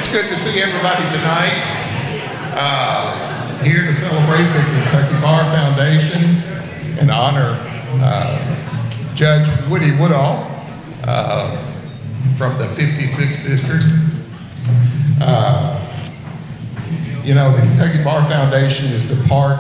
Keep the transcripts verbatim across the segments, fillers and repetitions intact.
It's good to see everybody tonight. Uh, here to celebrate the Kentucky Bar Foundation and honor uh, Judge Woody Woodall uh, from the fifty-sixth District. Uh, you know, the Kentucky Bar Foundation is the part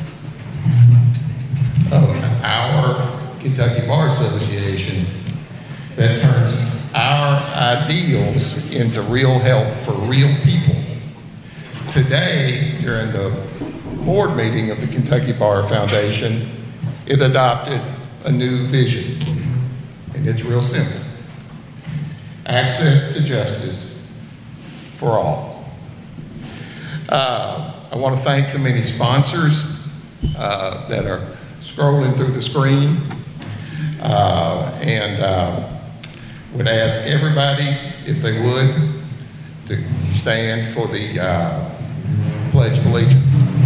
of our Kentucky Bar Association that turns our ideals into real help for real people. Today, during the board meeting of the Kentucky Bar Foundation, it adopted a new vision, and it's real simple. Access to justice for all. Uh, I want to thank the many sponsors uh, that are scrolling through the screen, uh, and uh, would ask everybody, if they would, to stand for the uh, Pledge of Allegiance.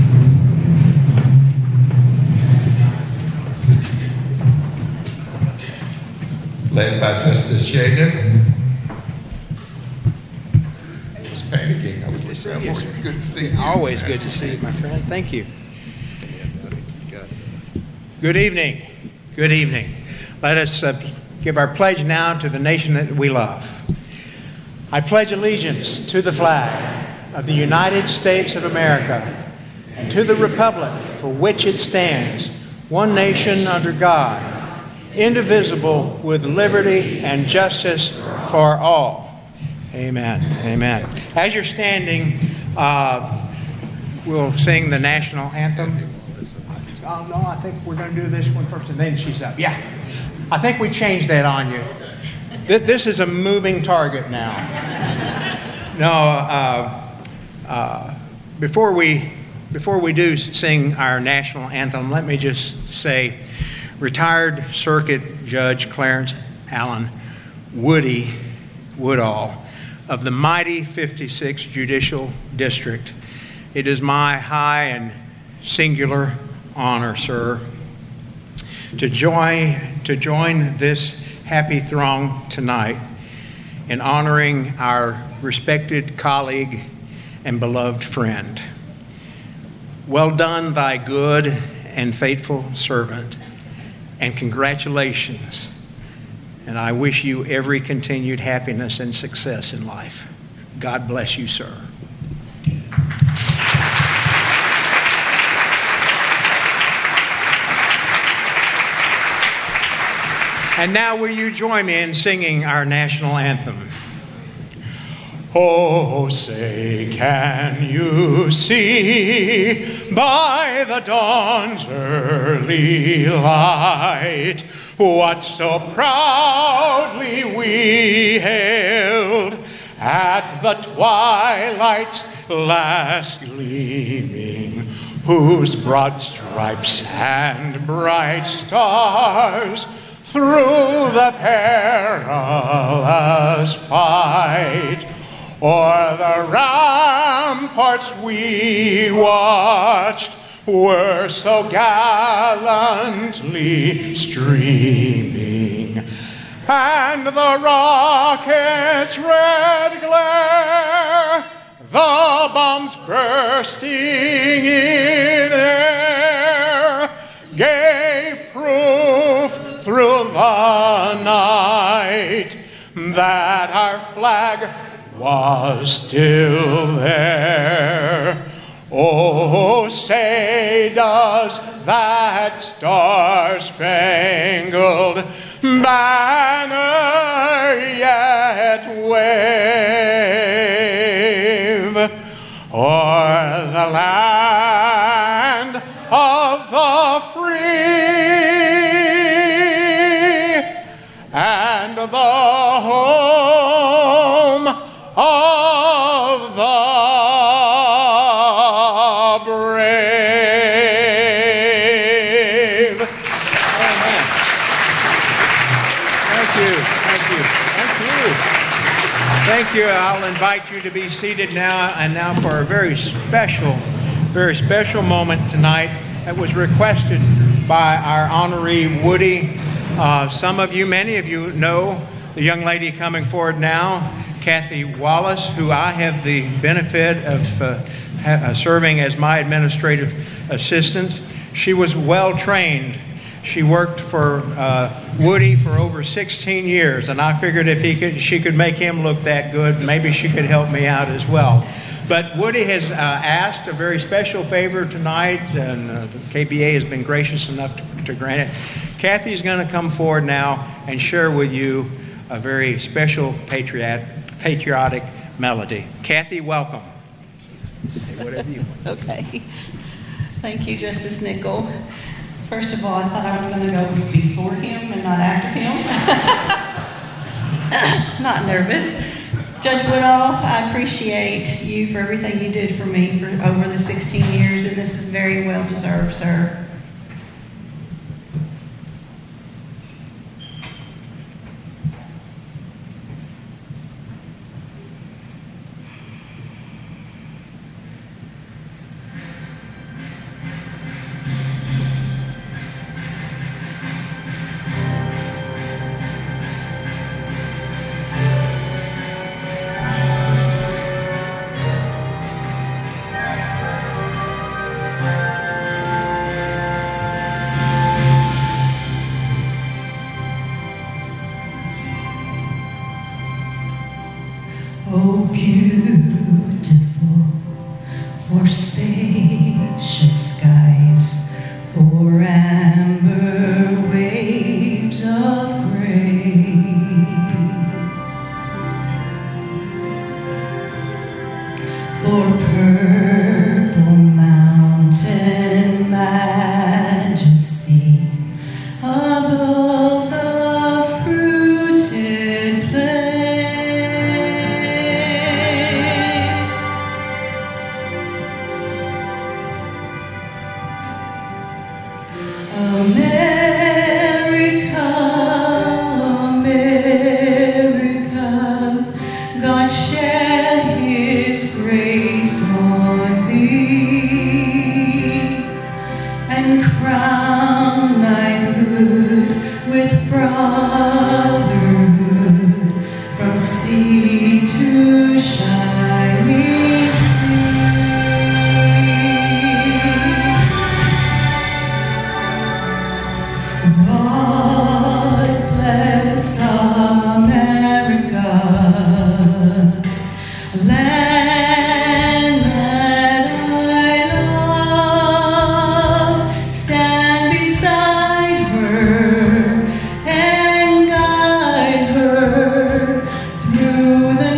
Led by Justice Shagan. I was panicking. I was looking around for you. It's good to see you. Always good to see you, my friend. Thank you. Good evening. Good evening. Let us uh, give our pledge now to the nation that we love. I pledge allegiance to the flag of the United States of America and to the republic for which it stands, one nation under God, indivisible, with liberty and justice for all. Amen. Amen. As you're standing, uh, we'll sing the national anthem. Oh, no, I think we're going to do this one first and then she's up. Yeah. I think we changed that on you. This is a moving target now. No, uh, uh, before we before we do sing our national anthem, let me just say, retired Circuit Judge Clarence Allen Woody Woodall of the mighty fifty-sixth Judicial District, it is my high and singular honor, sir, to join to join this happy throng tonight in honoring our respected colleague and beloved friend. Well done, thy good and faithful servant, and congratulations. And I wish you every continued happiness and success in life. God bless you, sir. And now will you join me in singing our national anthem? Oh, say, can you see by the dawn's early light what so proudly we hailed at the twilight's last gleaming, whose broad stripes and bright stars through the perilous fight o'er the ramparts we watched were so gallantly streaming, and the rocket's red glare, the bombs bursting in air, gave proof through the night that our flag was still there. Oh, say, does that star-spangled banner yet wave o'er the land of the free and the home of the brave? Amen. Thank you. Thank you. Thank you. Thank you. I'll invite you to be seated now, and now for a very special, very special moment tonight that was requested by our honoree, Woody. Uh, some of you, many of you know the young lady coming forward now, Kathy Wallace, who I have the benefit of uh, ha- uh, serving as my administrative assistant. She was well trained. She worked for uh, Woody for over sixteen years, and I figured if he could, she could make him look that good, maybe she could help me out as well. But Woody has uh, asked a very special favor tonight, and uh, the K B A has been gracious enough to, to grant it. Kathy's going to come forward now and share with you a very special patriot, patriotic melody. Kathy, welcome. Say whatever you want. Okay. Thank you, Justice Nickel. First of all, I thought I was going to go before him and not after him. Not nervous. Judge Woodall, I appreciate you for everything you did for me for over the sixteen years, and this is very well deserved, sir. Oh, beautiful for spacious skies, for amber waves of gray, for purple mountain majesty above the fruited plain. America, America, God shed His grace on thee, and crown thy good with brotherhood from sea to shining sea. God bless America, land that I love. Stand beside her and guide her through the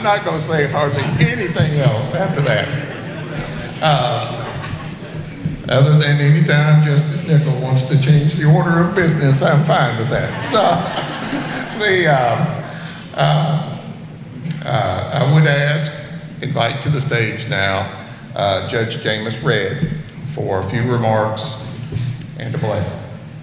not going to say hardly anything else after that. Uh, other than any time Justice Nickel wants to change the order of business, I'm fine with that. So, the uh, uh, uh, I would ask, invite to the stage now, uh, Judge James Redd for a few remarks and a blessing.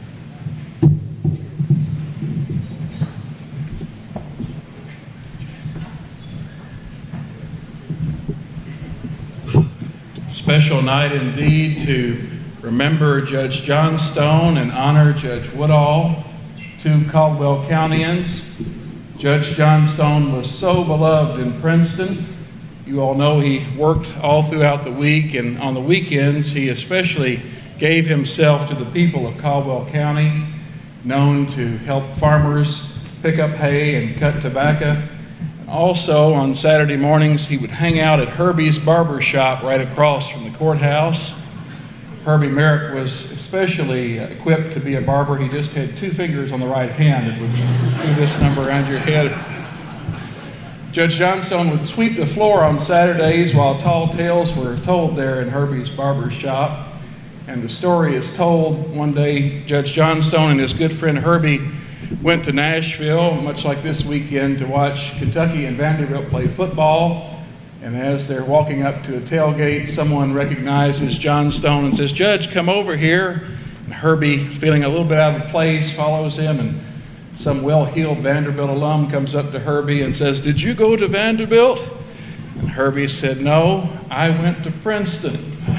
Special night indeed to remember Judge John Stone and honor Judge Woodall, two Caldwell Countyans. Judge John Stone was so beloved in Princeton. You all know he worked all throughout the week, and on the weekends he especially gave himself to the people of Caldwell County, known to help farmers pick up hay and cut tobacco. Also, on Saturday mornings, he would hang out at Herbie's Barber Shop right across from the courthouse. Herbie Merrick was especially equipped to be a barber. He just had two fingers on the right hand that would do this number around your head. Judge Johnstone would sweep the floor on Saturdays while tall tales were told there in Herbie's Barber Shop. And the story is told one day Judge Johnstone and his good friend Herbie went to Nashville, much like this weekend, to watch Kentucky and Vanderbilt play football. And as they're walking up to a tailgate, someone recognizes John Stone and says, "Judge, come over here." And Herbie, feeling a little bit out of place, follows him, and some well-heeled Vanderbilt alum comes up to Herbie and says, "Did you go to Vanderbilt?" And Herbie said, "No, I went to Princeton."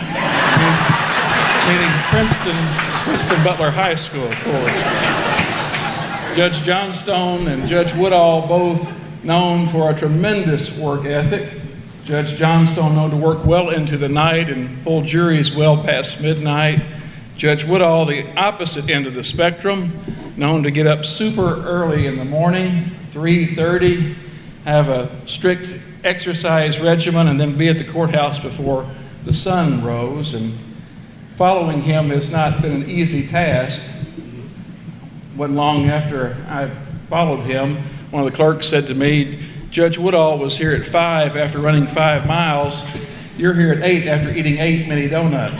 Meaning Princeton, Princeton Butler High School, of course. Judge John Stone and Judge Woodall, both known for a tremendous work ethic. Judge John Stone known to work well into the night and pull juries well past midnight. Judge Woodall, the opposite end of the spectrum, known to get up super early in the morning, three thirty, have a strict exercise regimen, and then be at the courthouse before the sun rose. And following him has not been an easy task. Wasn't long after I followed him, one of the clerks said to me, "Judge Woodall was here at five after running five miles. You're here at eight after eating eight mini donuts."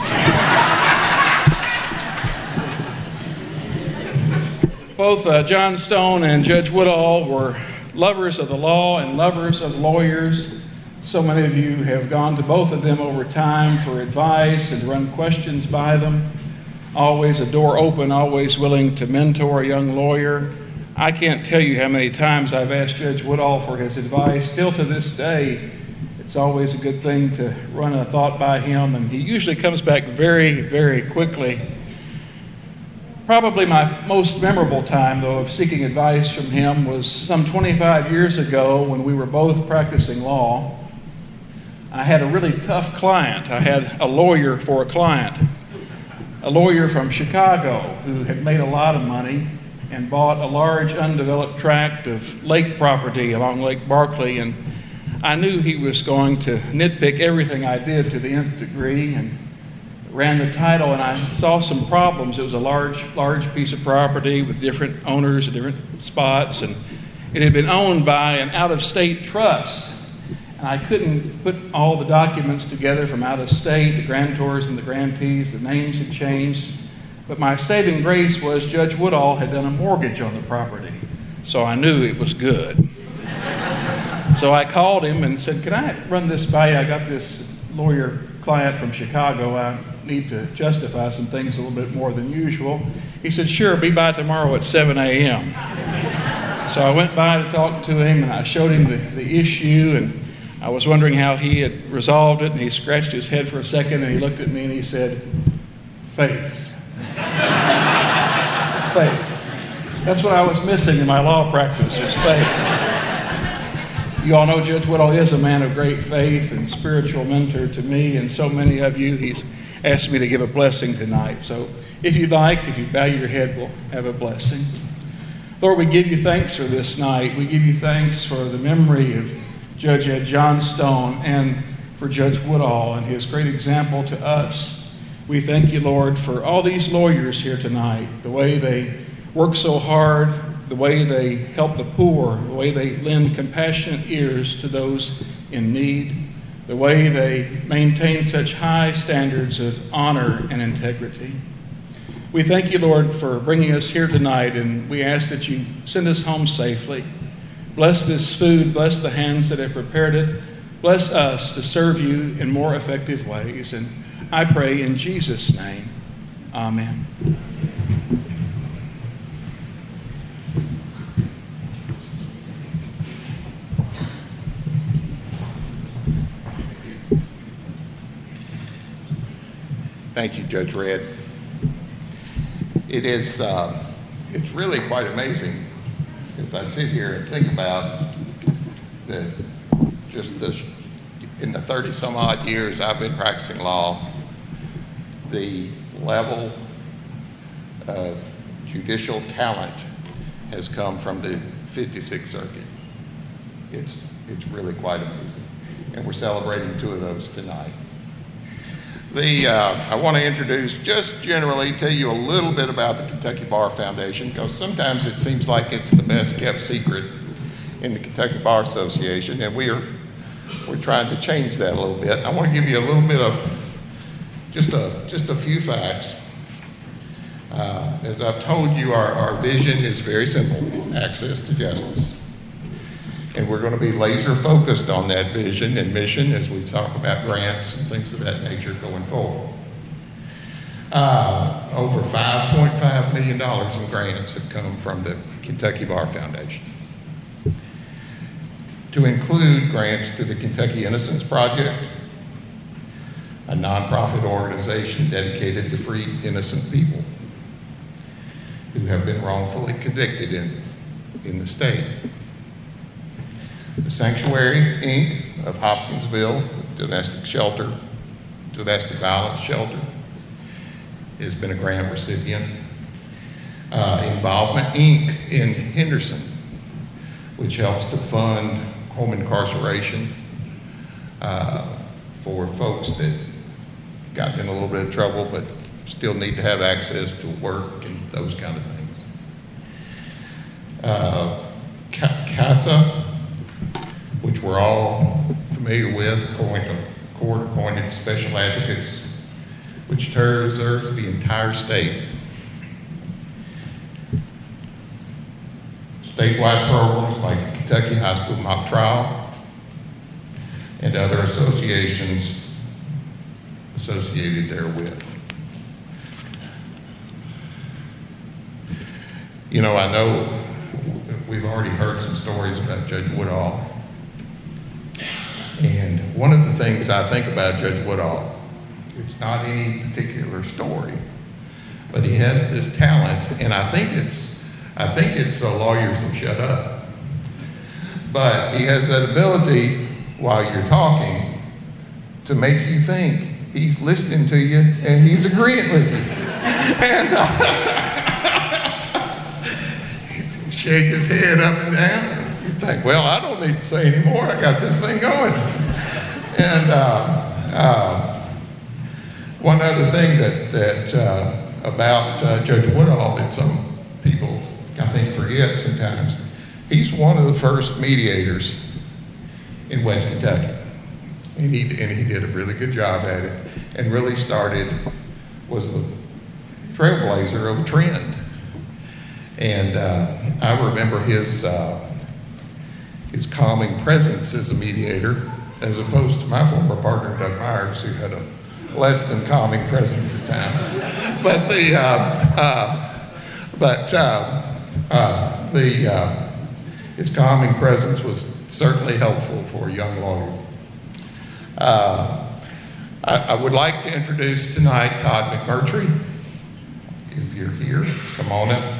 Both uh, John Stone and Judge Woodall were lovers of the law and lovers of lawyers. So many of you have gone to both of them over time for advice and run questions by them. Always a door open, always willing to mentor a young lawyer. I can't tell you how many times I've asked Judge Woodall for his advice. Still to this day, it's always a good thing to run a thought by him, and he usually comes back very, very quickly. Probably my most memorable time, though, of seeking advice from him was some twenty-five years ago when we were both practicing law. I had a really tough client. I had a lawyer for a client. A lawyer from Chicago who had made a lot of money and bought a large undeveloped tract of lake property along Lake Barkley, and I knew he was going to nitpick everything I did to the nth degree, and ran the title, and I saw some problems. It was a large, large piece of property with different owners at different spots, and it had been owned by an out-of-state trust. I couldn't put all the documents together from out of state, the grantors and the grantees, the names had changed. But my saving grace was Judge Woodall had done a mortgage on the property, so I knew it was good. So I called him and said, "Can I run this by you? I got this lawyer client from Chicago. I need to justify some things a little bit more than usual." He said, "Sure, be by tomorrow at seven a.m. So I went by to talk to him, and I showed him the, the issue, and I was wondering how he had resolved it, and he scratched his head for a second, and he looked at me and he said, "Faith." Faith. That's what I was missing in my law practice, was faith. You all know Judge Woodall is a man of great faith and spiritual mentor to me, and so many of you. He's asked me to give a blessing tonight. So if you'd like, if you bow your head, we'll have a blessing. Lord, we give you thanks for this night. We give you thanks for the memory of Judge Ed John Stone and for Judge Woodall and his great example to us. We thank you, Lord, for all these lawyers here tonight, the way they work so hard, the way they help the poor, the way they lend compassionate ears to those in need, the way they maintain such high standards of honor and integrity. We thank you, Lord, for bringing us here tonight, and we ask that you send us home safely. Bless this food, bless the hands that have prepared it, bless us to serve you in more effective ways. And I pray in Jesus' name, amen. Thank you, Judge Red. It is, uh, it's really quite amazing as I sit here and think about the, just the, in the thirty some odd years I've been practicing law, the level of judicial talent has come from the fifty-sixth Circuit. It's, it's really quite amazing. And we're celebrating two of those tonight. The, uh, I want to introduce, just generally tell you a little bit about the Kentucky Bar Foundation, because sometimes it seems like it's the best kept secret in the Kentucky Bar Association, and we are, we're trying to change that a little bit. I want to give you a little bit of, just a, just a few facts. Uh, as I've told you, our, our vision is very simple: access to justice. And we're going to be laser focused on that vision and mission as we talk about grants and things of that nature going forward. Uh, over five point five million dollars in grants have come from the Kentucky Bar Foundation, to include grants to the Kentucky Innocence Project, a nonprofit organization dedicated to free innocent people who have been wrongfully convicted in, in the state. The Sanctuary, Incorporated of Hopkinsville, domestic shelter, domestic violence shelter, has been a grant recipient. Uh, Involvement, Incorporated in Henderson, which helps to fund home incarceration uh, for folks that got in a little bit of trouble but still need to have access to work and those kind of things. Uh, CASA, which we're all familiar with, court-appointed special advocates, which serves the entire state. Statewide programs like the Kentucky High School Mock Trial and other associations associated therewith. You know, I know we've already heard some stories about Judge Woodall. And one of the things I think about Judge Woodall, it's not any particular story, but he has this talent, and I think it's, I think it's the lawyers will shut up. But he has that ability, while you're talking, to make you think he's listening to you and he's agreeing with you. And uh, shake his head up and down. You think, well, I don't need to say anymore. I got this thing going. And uh, uh, one other thing that, that uh, about uh, Judge Woodall that some people, I think, forget sometimes, he's one of the first mediators in West Kentucky. And he, and he did a really good job at it, and really started, was the trailblazer of a trend. And uh, I remember his uh, his calming presence as a mediator, as opposed to my former partner, Doug Myers, who had a less than calming presence at times. But the, uh, uh, but uh, uh, the, uh, his calming presence was certainly helpful for a young lawyer. Uh, I, I would like to introduce tonight Todd McMurtry. If you're here, come on up.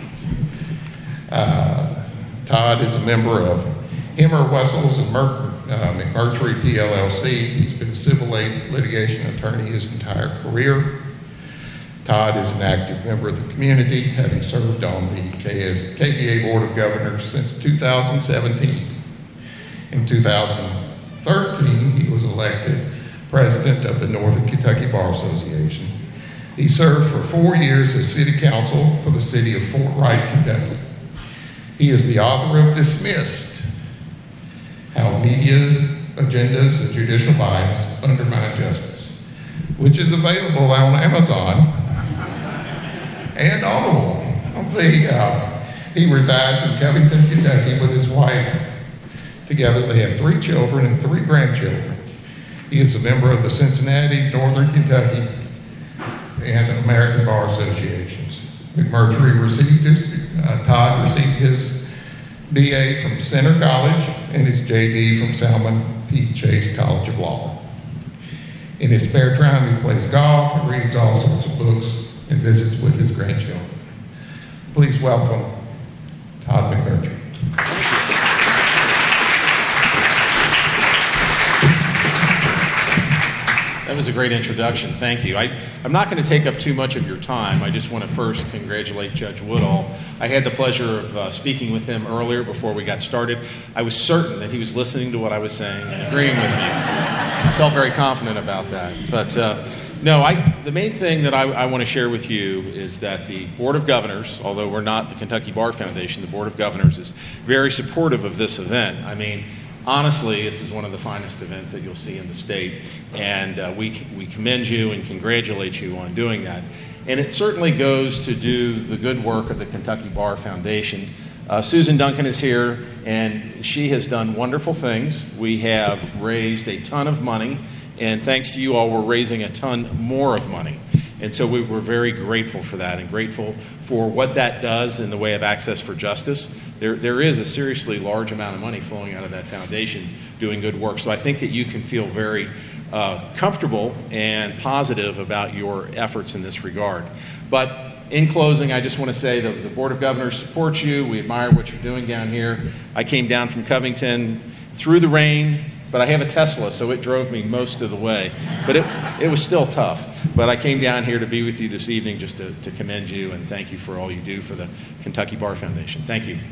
Uh, Todd is a member of Hemmer, Wessels, and Mer- uh, McMurtry P L L C. He's been a civil lit- litigation attorney his entire career. Todd is an active member of the community, having served on the K B A Board of Governors since two thousand seventeen. In two thousand thirteen, he was elected president of the Northern Kentucky Bar Association. He served for four years as city council for the city of Fort Wright, Kentucky. He is the author of Dismissed: How Media Agendas and Judicial Bias Undermine Justice, which is available on Amazon and Audible. The, uh, he resides in Covington, Kentucky with his wife. Together they have three children and three grandchildren. He is a member of the Cincinnati, Northern Kentucky, and American Bar Associations. McMurtry received his, uh, Todd received his B A from Center College and his J D from Salmon P. Chase College of Law. In his spare time, he plays golf and reads all sorts of books and visits with his grandchildren. Please welcome Todd McMurtry. That was a great introduction. Thank you. I, I'm not going to take up too much of your time. I just want to first congratulate Judge Woodall. I had the pleasure of uh, speaking with him earlier before we got started. I was certain that he was listening to what I was saying and agreeing with me. I felt very confident about that. But uh, no, I, the main thing that I, I want to share with you is that the Board of Governors, although we're not the Kentucky Bar Foundation, the Board of Governors is very supportive of this event. I mean, honestly, this is one of the finest events that you'll see in the state, and uh, we, we commend you and congratulate you on doing that. And it certainly goes to do the good work of the Kentucky Bar Foundation. Uh, Susan Duncan is here, and she has done wonderful things. We have raised a ton of money, and thanks to you all, we're raising a ton more of money. And so we were very grateful for that and grateful for what that does in the way of access for justice. There, there is a seriously large amount of money flowing out of that foundation doing good work. So I think that you can feel very uh, comfortable and positive about your efforts in this regard. But in closing, I just want to say that the Board of Governors supports you. We admire what you're doing down here. I came down from Covington through the rain, but I have a Tesla, so it drove me most of the way. But it, it was still tough. But I came down here to be with you this evening just to, to commend you and thank you for all you do for the Kentucky Bar Foundation. Thank you.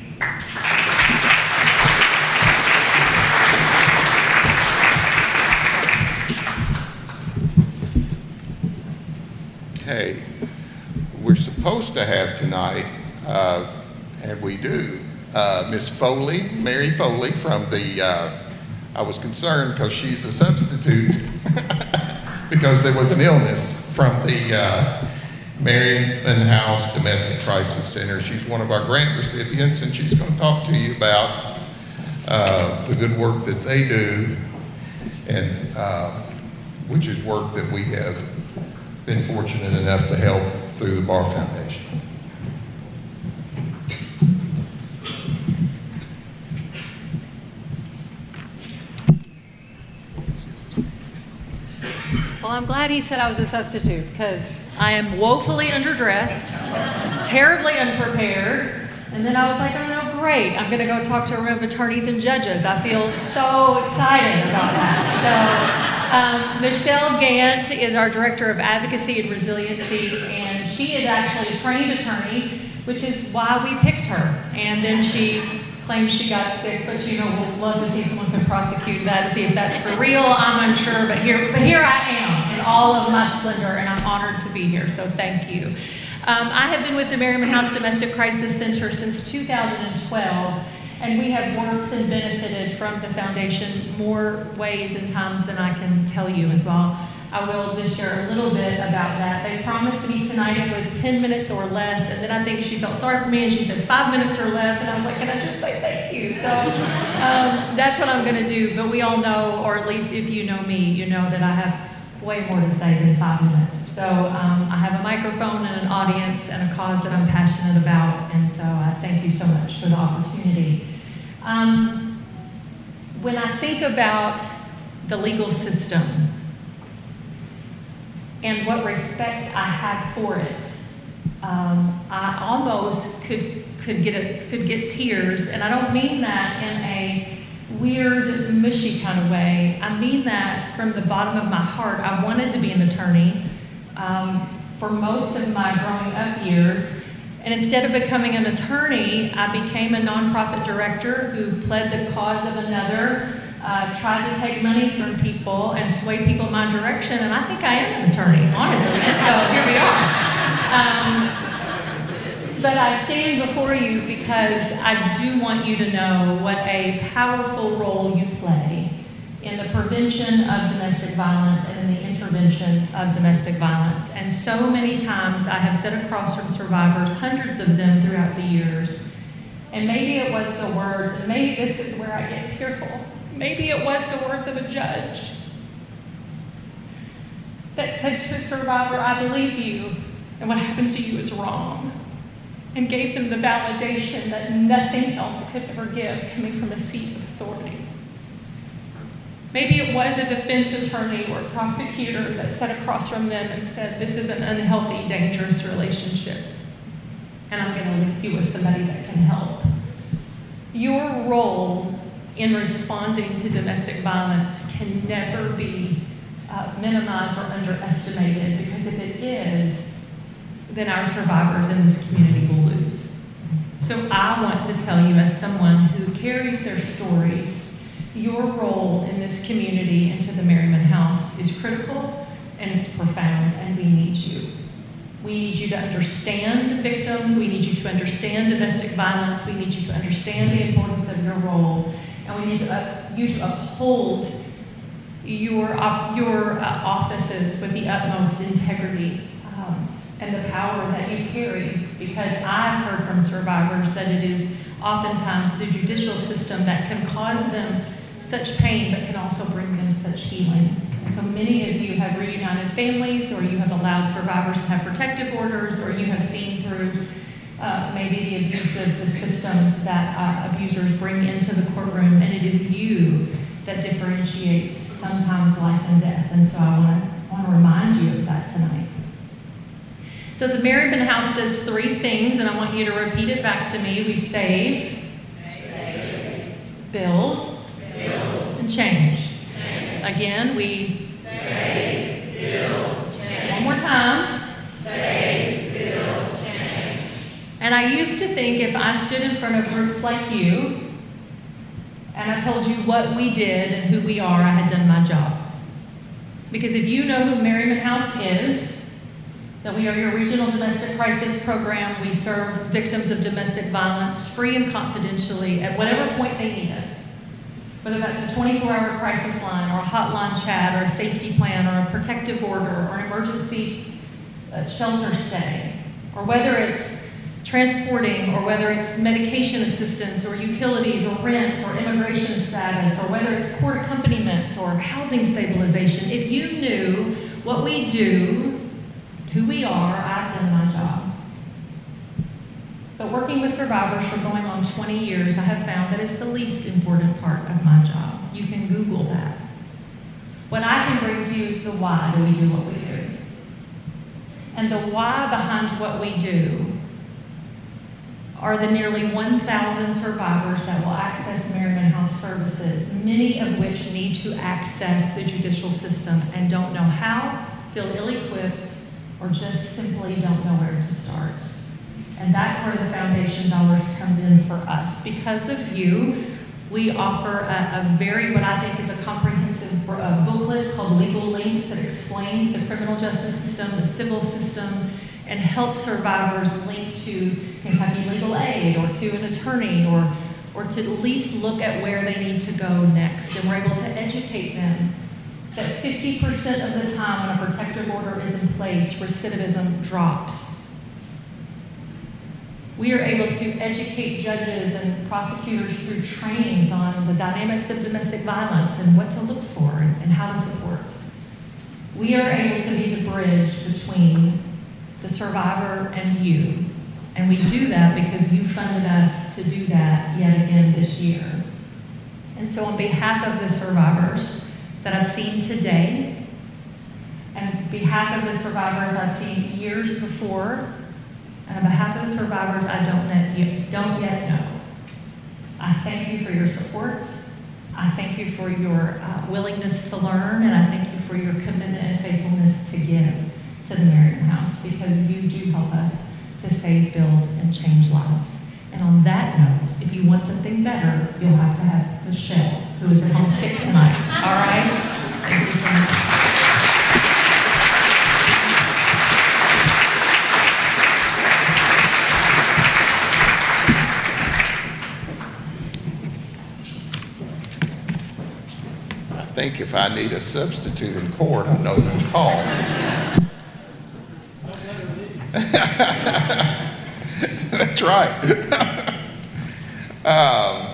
Okay, we're supposed to have tonight, uh, and we do, uh, Miss Foley, Mary Foley from the, uh, I was concerned because she's a substitute because there was an illness from the uh, Marion House Domestic Crisis Center. She's one of our grant recipients, and she's going to talk to you about uh, the good work that they do, and uh, which is work that we have been fortunate enough to help through the Bar Foundation. Well, I'm glad he said I was a substitute because I am woefully underdressed, terribly unprepared, and then I was like, oh no, great, I'm going to go talk to a room of attorneys and judges. I feel so excited about that. So, um, Michelle Gant is our Director of Advocacy and Resiliency, and she is actually a trained attorney, which is why we picked her. And then she claims she got sick, but you know, we'll love to see if someone can prosecute that to see if that's for real. I'm unsure, but here, but here I am in all of my splendor, and I'm honored to be here, so thank you. Um, I have been with the Merriman House Domestic Crisis Center since two thousand twelve, and we have worked and benefited from the foundation more ways and times than I can tell you, and so I'll, I will just share a little bit about that. They promised me tonight it was ten minutes or less, and then I think she felt sorry for me and she said five minutes or less, and I was like, can I just say thank you? So um, that's what I'm going to do, but we all know, or at least if you know me, you know that I have way more to say than five minutes. So um, I have a microphone and an audience and a cause that I'm passionate about, and so I thank you so much for the opportunity. Um, when I think about the legal system, and what respect I have for it, um, I almost could could get a, could get tears, and I don't mean that in a weird, mushy kind of way. I mean that from the bottom of my heart. I wanted to be an attorney um, for most of my growing up years, and instead of becoming an attorney, I became a nonprofit director who pled the cause of another. Uh, tried to take money from people and sway people in my direction, and I think I am an attorney, honestly, and so here we are. Um, But I stand before you because I do want you to know what a powerful role you play in the prevention of domestic violence and in the intervention of domestic violence. And so many times I have sat across from survivors, hundreds of them throughout the years, and maybe it was the words, and maybe this is where I get tearful, maybe it was the words of a judge that said to a survivor, I believe you, and what happened to you is wrong, and gave them the validation that nothing else could ever give coming from a seat of authority. Maybe it was a defense attorney or a prosecutor that sat across from them and said, this is an unhealthy, dangerous relationship, and I'm going to link you with somebody that can help. Your role in responding to domestic violence can never be uh, minimized or underestimated, because if it is, then our survivors in this community will lose. So I want to tell you, as someone who carries their stories, your role in this community and to the Merriman House is critical and it's profound, and we need you. We need you to understand victims. We need you to understand domestic violence. We need you to understand the importance of your role, and we need to, uh, you to uphold your, uh, your uh, offices with the utmost integrity um, and the power that you carry, because I've heard from survivors that it is oftentimes the judicial system that can cause them such pain, but can also bring them such healing. And so many of you have reunited families, or you have allowed survivors to have protective orders, or you have seen through uh, maybe the abuse of the systems that uh, abusers bring into the courtroom, and it is you that differentiates sometimes life and death. And so I want to want to remind you of that tonight. So the Merriman House does three things, and I want you to repeat it back to me. We save, save. Build, build, and change. change. Again, we save, build, change. One more time. Save, build, change. And I used to think if I stood in front of groups like you and I told you what we did and who we are, I had done my job. Because if you know who Merriman House is, that we are your regional domestic crisis program. We serve victims of domestic violence free and confidentially at whatever point they need us. Whether that's a twenty-four hour crisis line, or a hotline chat, or a safety plan, or a protective order, or an emergency uh, shelter stay, or whether it's transporting, or whether it's medication assistance, or utilities, or rent, or immigration status, or whether it's court accompaniment, or housing stabilization. If you knew what we do, who we are, I've done my job. But working with survivors for going on twenty years, I have found that it's the least important part of my job. You can Google that. What I can bring to you is the why do we do what we do. And the why behind what we do are the nearly one thousand survivors that will access Merriman House services, many of which need to access the judicial system and don't know how, feel ill-equipped, or just simply don't know where to start. And that's where the foundation dollars comes in for us. Because of you, we offer a, a very, what I think is a comprehensive uh, booklet called Legal Links that explains the criminal justice system, the civil system, and helps survivors link to Kentucky Legal Aid, or to an attorney, or, or to at least look at where they need to go next. And we're able to educate them that fifty percent of the time when a protective order is in place, recidivism drops. We are able to educate judges and prosecutors through trainings on the dynamics of domestic violence and what to look for and, and how to support. We are able to be the bridge between the survivor and you. And we do that because you funded us to do that yet again this year. And so on behalf of the survivors that I've seen today, and on behalf of the survivors I've seen years before, and on behalf of the survivors I don't, yet, don't yet know, I thank you for your support. I thank you for your uh, willingness to learn, and I thank you for your commitment and faithfulness to give to the Merriman House, because you do help us to save, build, and change lives. And on that note, if you want something better, you'll have to have Michelle, who is at home sick tonight. All right? Thank you so much. if I need a substitute in court, I know who to call. That's right. um,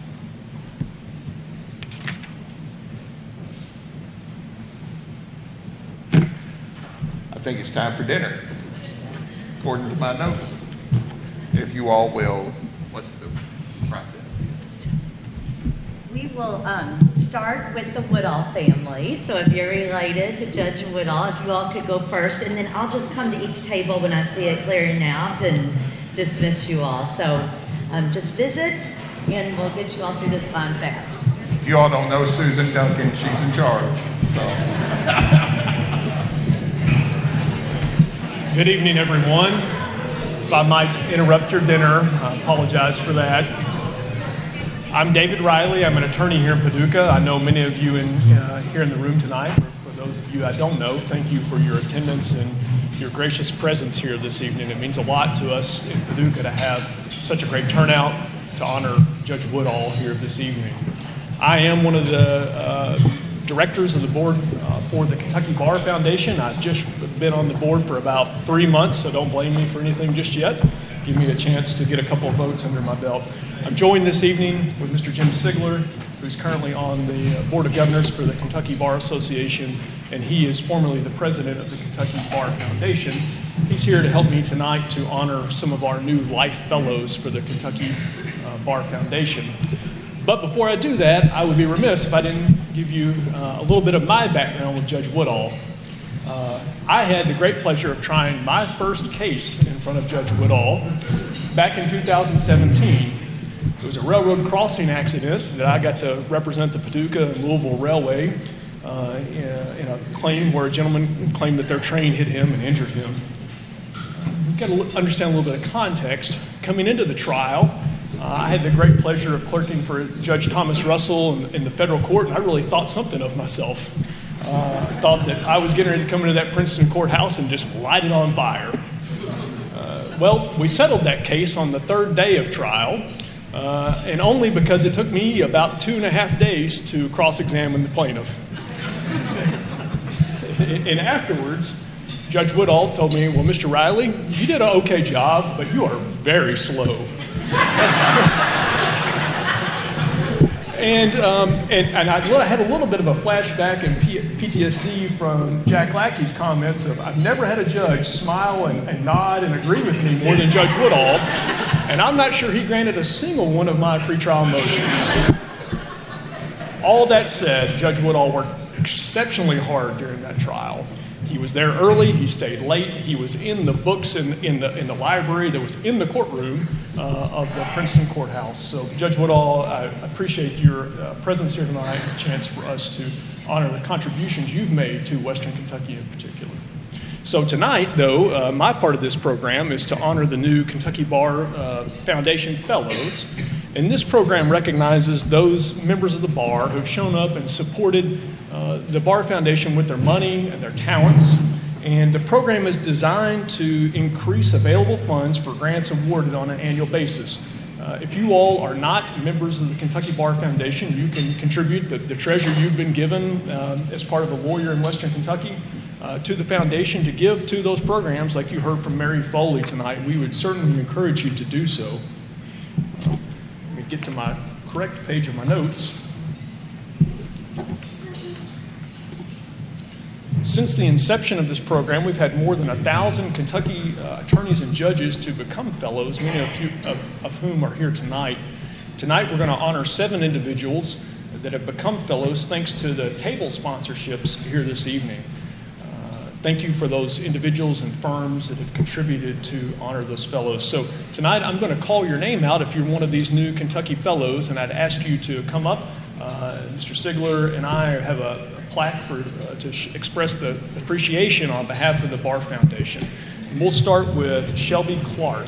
I think it's time for dinner, according to my notes. If you all will, what's the process? We will um, start with the Woodall family. So if you're related to Judge Woodall, if you all could go first, and then I'll just come to each table when I see it clearing out and dismiss you all. So um, just visit, and we'll get you all through this line fast. If you all don't know Susan Duncan, she's in charge. So. Good evening, everyone. If I might interrupt your dinner, I apologize for that. I'm David Riley. I'm an attorney here in Paducah. I know many of you in, uh, here in the room tonight. For those of you I don't know, thank you for your attendance and your gracious presence here this evening. It means a lot to us in Paducah to have such a great turnout to honor Judge Woodall here this evening. I am one of the uh, directors of the board uh, for the Kentucky Bar Foundation. I've just been on the board for about three months, so don't blame me for anything just yet. Give me a chance to get a couple of votes under my belt. I'm joined this evening with Mister Jim Sigler, who's currently on the Board of Governors for the Kentucky Bar Association, and he is formerly the president of the Kentucky Bar Foundation. He's here to help me tonight to honor some of our new life fellows for the Kentucky uh, Bar Foundation. But before I do that, I would be remiss if I didn't give you uh, a little bit of my background with Judge Woodall. Uh, I had the great pleasure of trying my first case in front of Judge Woodall back in two thousand seventeen. It was a railroad crossing accident that I got to represent the Paducah and Louisville Railway uh, in, a, in a claim where a gentleman claimed that their train hit him and injured him. You've got to understand a little bit of context. Coming into the trial, uh, I had the great pleasure of clerking for Judge Thomas Russell in, in the federal court, and I really thought something of myself. Uh, I thought that I was getting ready to come into that Princeton courthouse and just light it on fire. Uh, well, we settled that case on the third day of trial. Uh, and only because it took me about two and a half days to cross-examine the plaintiff. And afterwards, Judge Woodall told me, well, Mister Riley, you did an okay job, but you are very slow. and, um, and and I had a little bit of a flashback and P T S D from Jack Lackey's comments of, I've never had a judge smile and, and nod and agree with me more than Judge Woodall. And I'm not sure he granted a single one of my pretrial motions. All that said, Judge Woodall worked exceptionally hard during that trial. He was there early, he stayed late, he was in the books in, in, the, in the library that was in the courtroom uh, of the Princeton courthouse. So Judge Woodall, I appreciate your uh, presence here tonight and a chance for us to honor the contributions you've made to Western Kentucky in particular. So tonight, though, uh, my part of this program is to honor the new Kentucky Bar uh, Foundation Fellows. And this program recognizes those members of the bar who've shown up and supported uh, the Bar Foundation with their money and their talents. And the program is designed to increase available funds for grants awarded on an annual basis. Uh, if you all are not members of the Kentucky Bar Foundation, you can contribute the, the treasure you've been given um, as part of a lawyer in Western Kentucky uh, to the foundation to give to those programs like you heard from Mary Foley tonight. We would certainly encourage you to do so. Uh, let me get to my correct page of my notes. Since the inception of this program, we've had more than a thousand Kentucky uh, attorneys and judges to become fellows, many of, you, of, of whom are here tonight. Tonight we're going to honor seven individuals that have become fellows thanks to the table sponsorships here this evening. Uh, thank you for those individuals and firms that have contributed to honor those fellows. So tonight I'm going to call your name out if you're one of these new Kentucky fellows, and I'd ask you to come up. Uh, Mister Sigler and I have a plaque for, uh, to sh- express the appreciation on behalf of the Bar Foundation. And we'll start with Shelby Clark.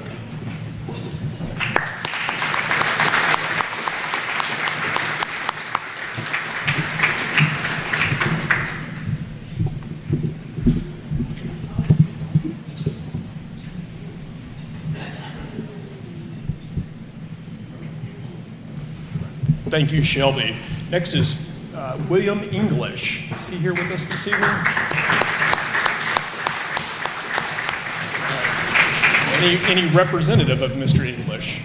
Thank you, Shelby. Next is Uh, uh, William English. Is he here with us this evening? Any, any representative of Mister English?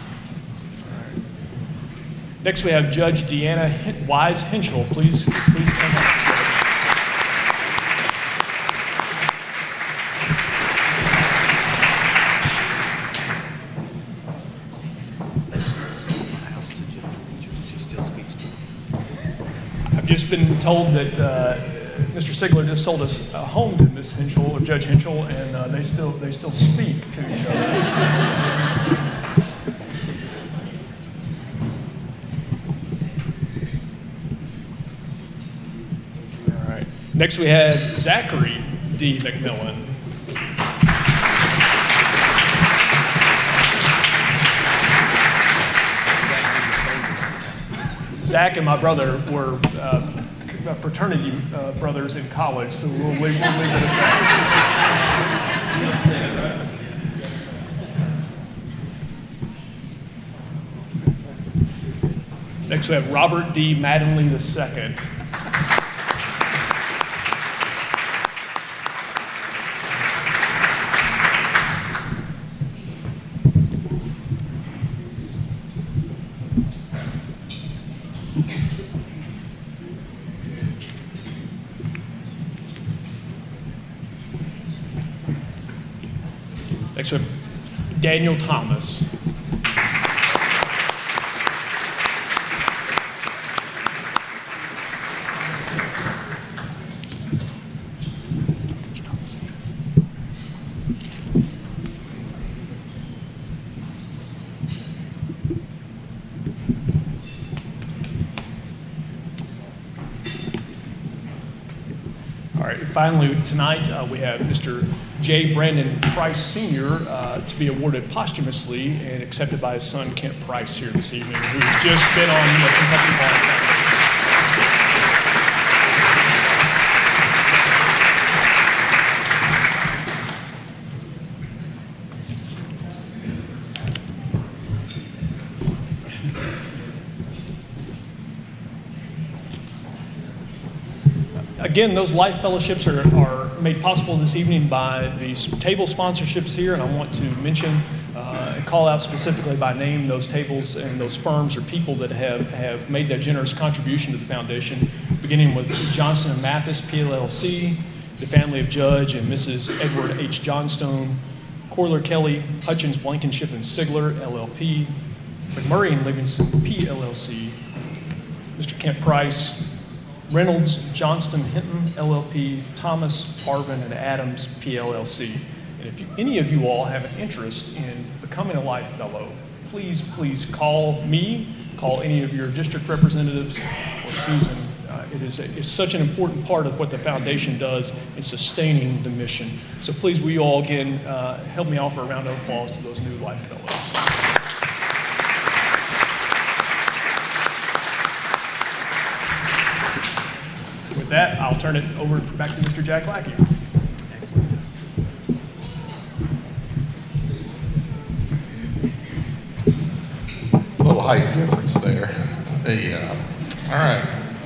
Next, we have Judge Deanna Wise Henschel. Please, please come up. I've just been told that uh, Mister Sigler just sold us a home to Miz Henschel, or Judge Henschel, and uh, they still they still speak to each other. Next, we have Zachary D. McMillan. Zach and my brother were uh, fraternity uh, brothers in college, so we'll leave, we'll leave it at that. Next, we have Robert D. Mattingly the second. Next, we have Daniel Thomas. All right, finally, tonight uh, we have Mister J. Brandon Price Senior uh, to be awarded posthumously and accepted by his son Kent Price here this evening, who's just been on the Kentucky Bar Academy. Again, those life fellowships are, are made possible this evening by these table sponsorships here, and I want to mention uh, and call out specifically by name those tables and those firms or people that have, have made that generous contribution to the foundation, beginning with Johnson and Mathis, P L L C, the family of Judge and Missus Edward H. Johnstone, Corler Kelly, Hutchins, Blankenship, and Sigler, L L P, McMurray and Livingston, P L L C, Mister Kent Price, Reynolds, Johnston, Hinton, L L P, Thomas, Parvin, and Adams, P L L C. And if you, any of you all have an interest in becoming a Life Fellow, please, please call me, call any of your district representatives, or Susan. Uh, it is a, it's such an important part of what the foundation does in sustaining the mission. So please, will you all again uh, help me offer a round of applause to those new Life Fellows. With that, I'll turn it over back to Mister Jack Lackey. A little height difference there. The, uh, all right.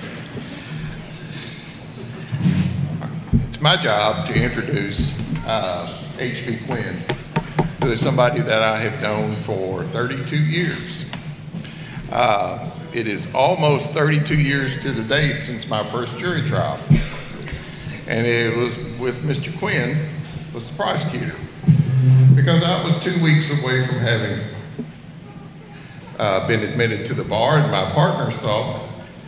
It's my job to introduce uh, H B Quinn, who is somebody that I have known for thirty-two years. Uh, It is almost thirty-two years to the date since my first jury trial. And it was with Mister Quinn, was the prosecutor. Because I was two weeks away from having uh, been admitted to the bar, and my partners thought,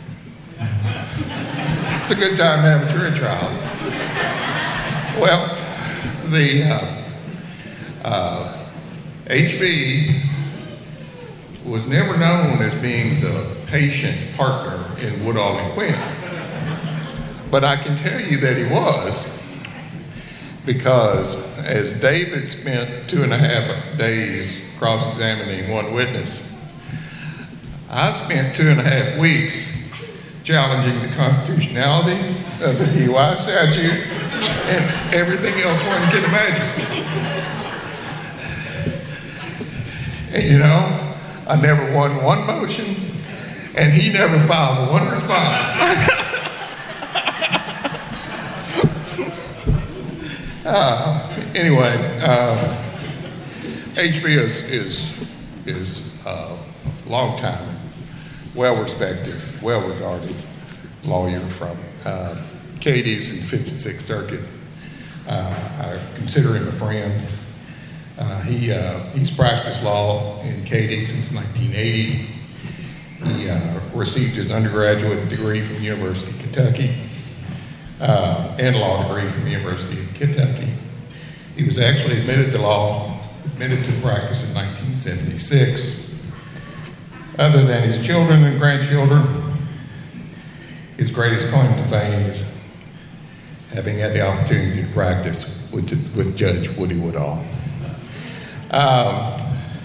it's a good time to have a jury trial. Well, the uh, uh, H B was never known as being the patient partner in Woodall and Quinn. But I can tell you that he was, because as David spent two and a half days cross-examining one witness, I spent two and a half weeks challenging the constitutionality of the D U I statute and everything else one can imagine. And you know, I never won one motion, and he never filed one response. uh, anyway, uh, H B is is is a long time, well respected, well regarded lawyer from uh, Cadiz and fifty-sixth Circuit. Uh, I consider him a friend. Uh, he uh, he's practiced law in Cadiz since nineteen eighty. He uh, received his undergraduate degree from the University of Kentucky uh, and a law degree from the University of Kentucky. He was actually admitted to law, admitted to practice in nineteen seventy-six. Other than his children and grandchildren, his greatest claim to fame is having had the opportunity to practice with, with Judge Woody Woodall. Um,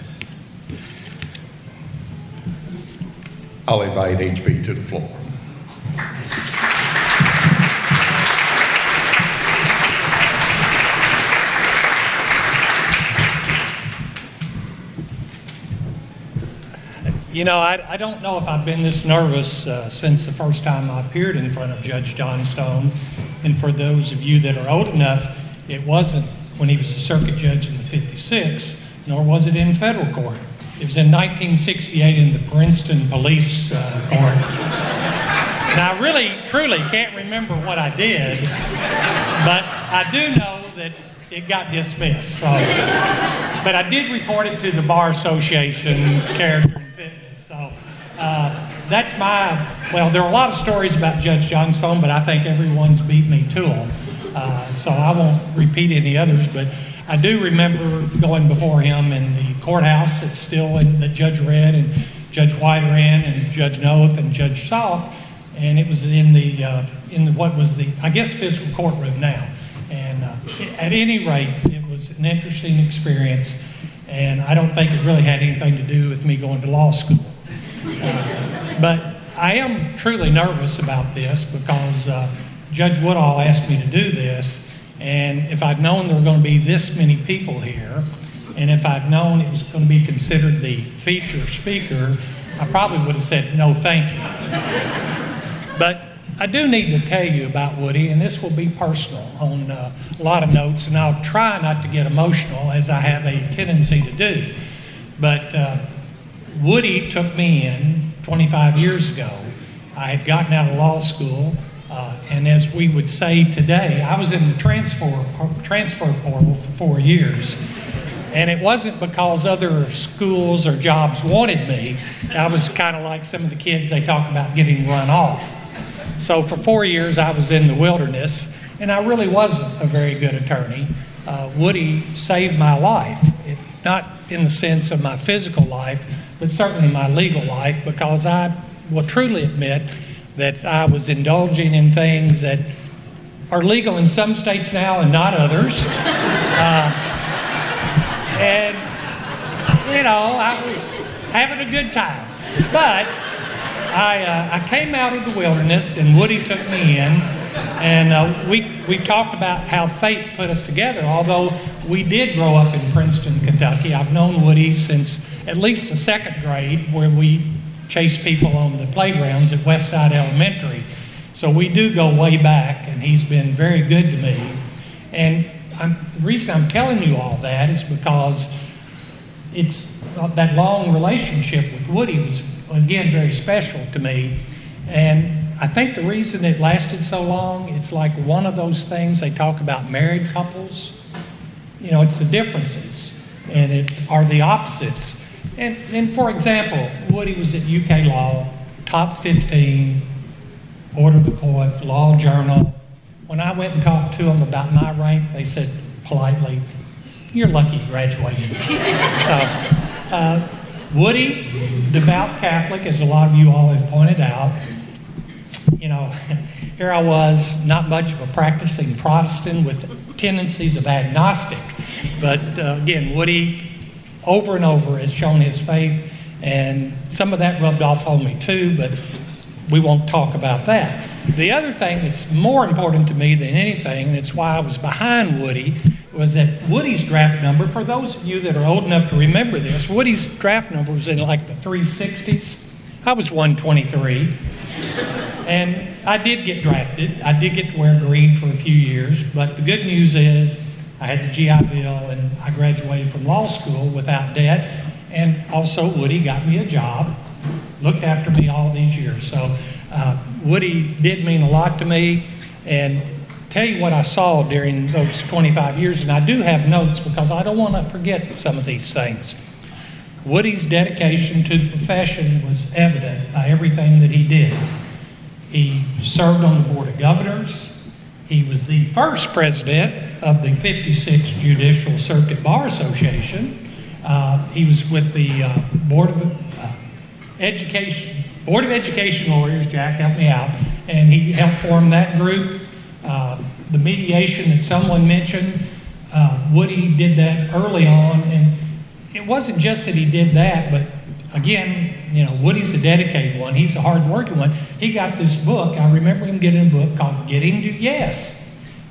I'll invite H B to the floor. You know, I, I don't know if I've been this nervous uh, since the first time I appeared in front of Judge Johnstone. And for those of you that are old enough, it wasn't when he was a circuit judge in the fifty-six, nor was it in federal court. It was in nineteen sixty-eight in the Princeton Police uh, Court. And I really, truly can't remember what I did, but I do know that it got dismissed. So, but I did report it to the Bar Association, Character and Fitness. So uh, that's my, well, there are a lot of stories about Judge Johnstone, but I think everyone's beat me to them. Uh, so I won't repeat any others, but I do remember going before him in the courthouse. It's still in, that Judge Redd and Judge White are in, and Judge Noth and Judge Salk, and it was in the uh, in the, what was the, I guess, physical courtroom now. And uh, at any rate, it was an interesting experience, and I don't think it really had anything to do with me going to law school. Uh, but I am truly nervous about this because uh, Judge Woodall asked me to do this, and if I'd known there were going to be this many people here, and if I'd known it was going to be considered the feature speaker, I probably would have said no thank you. But I do need to tell you about Woody, and this will be personal on uh, a lot of notes, and I'll try not to get emotional as I have a tendency to do. But uh, Woody took me in twenty-five years ago. I had gotten out of law school, uh, and as we would say today, I was in the transfer, transfer portal for four years. And it wasn't because other schools or jobs wanted me. I was kind of like some of the kids they talk about getting run off. So for four years I was in the wilderness, and I really wasn't a very good attorney. Uh, Woody saved my life, it, not in the sense of my physical life, but certainly my legal life, because I will truly admit that I was indulging in things that are legal in some states now and not others. Uh, and, you know, I was having a good time. But I, uh, I came out of the wilderness, and Woody took me in, and uh, we we talked about how fate put us together. Although we did grow up in Princeton, Kentucky, I've known Woody since at least the second grade, where we chased people on the playgrounds at Westside Elementary. So we do go way back, and he's been very good to me. And I'm, the reason I'm telling you all that is because it's uh, that long relationship with Woody was, again, very special to me. And I think the reason it lasted so long, it's like one of those things they talk about married couples. You know, it's the differences, and it are the opposites. And, and for example, Woody was at U K Law, top fifteen, Order of the Court, Law Journal. When I went and talked to them about my rank, they said politely, "You're lucky you graduated." So, uh, Woody, devout Catholic, as a lot of you all have pointed out. You know, here I was, not much of a practicing Protestant with tendencies of agnostic. But uh, again, Woody, over and over, has shown his faith, and some of that rubbed off on me too, but we won't talk about that. The other thing that's more important to me than anything, and it's why I was behind Woody, was that Woody's draft number, for those of you that are old enough to remember this, Woody's draft number was in like the three sixties. I was one twenty-three, and I did get drafted. I did get to wear green for a few years, but the good news is I had the G I Bill, and I graduated from law school without debt, and also Woody got me a job, looked after me all these years. So uh, Woody did mean a lot to me, and tell you what I saw during those twenty-five years, and I do have notes because I don't want to forget some of these things. Woody's dedication to the profession was evident by everything that he did. He served on the Board of Governors. He was the first president of the fifty-sixth Judicial Circuit Bar Association. Uh, he was with the uh, Board of uh, Education, Board of Education Lawyers. Jack helped me out, and he helped form that group. Uh, the mediation that someone mentioned, uh, Woody did that early on, and it wasn't just that he did that, but again, you know, Woody's a dedicated one. He's a hard-working one. He got this book. I remember him getting a book called Getting to Yes.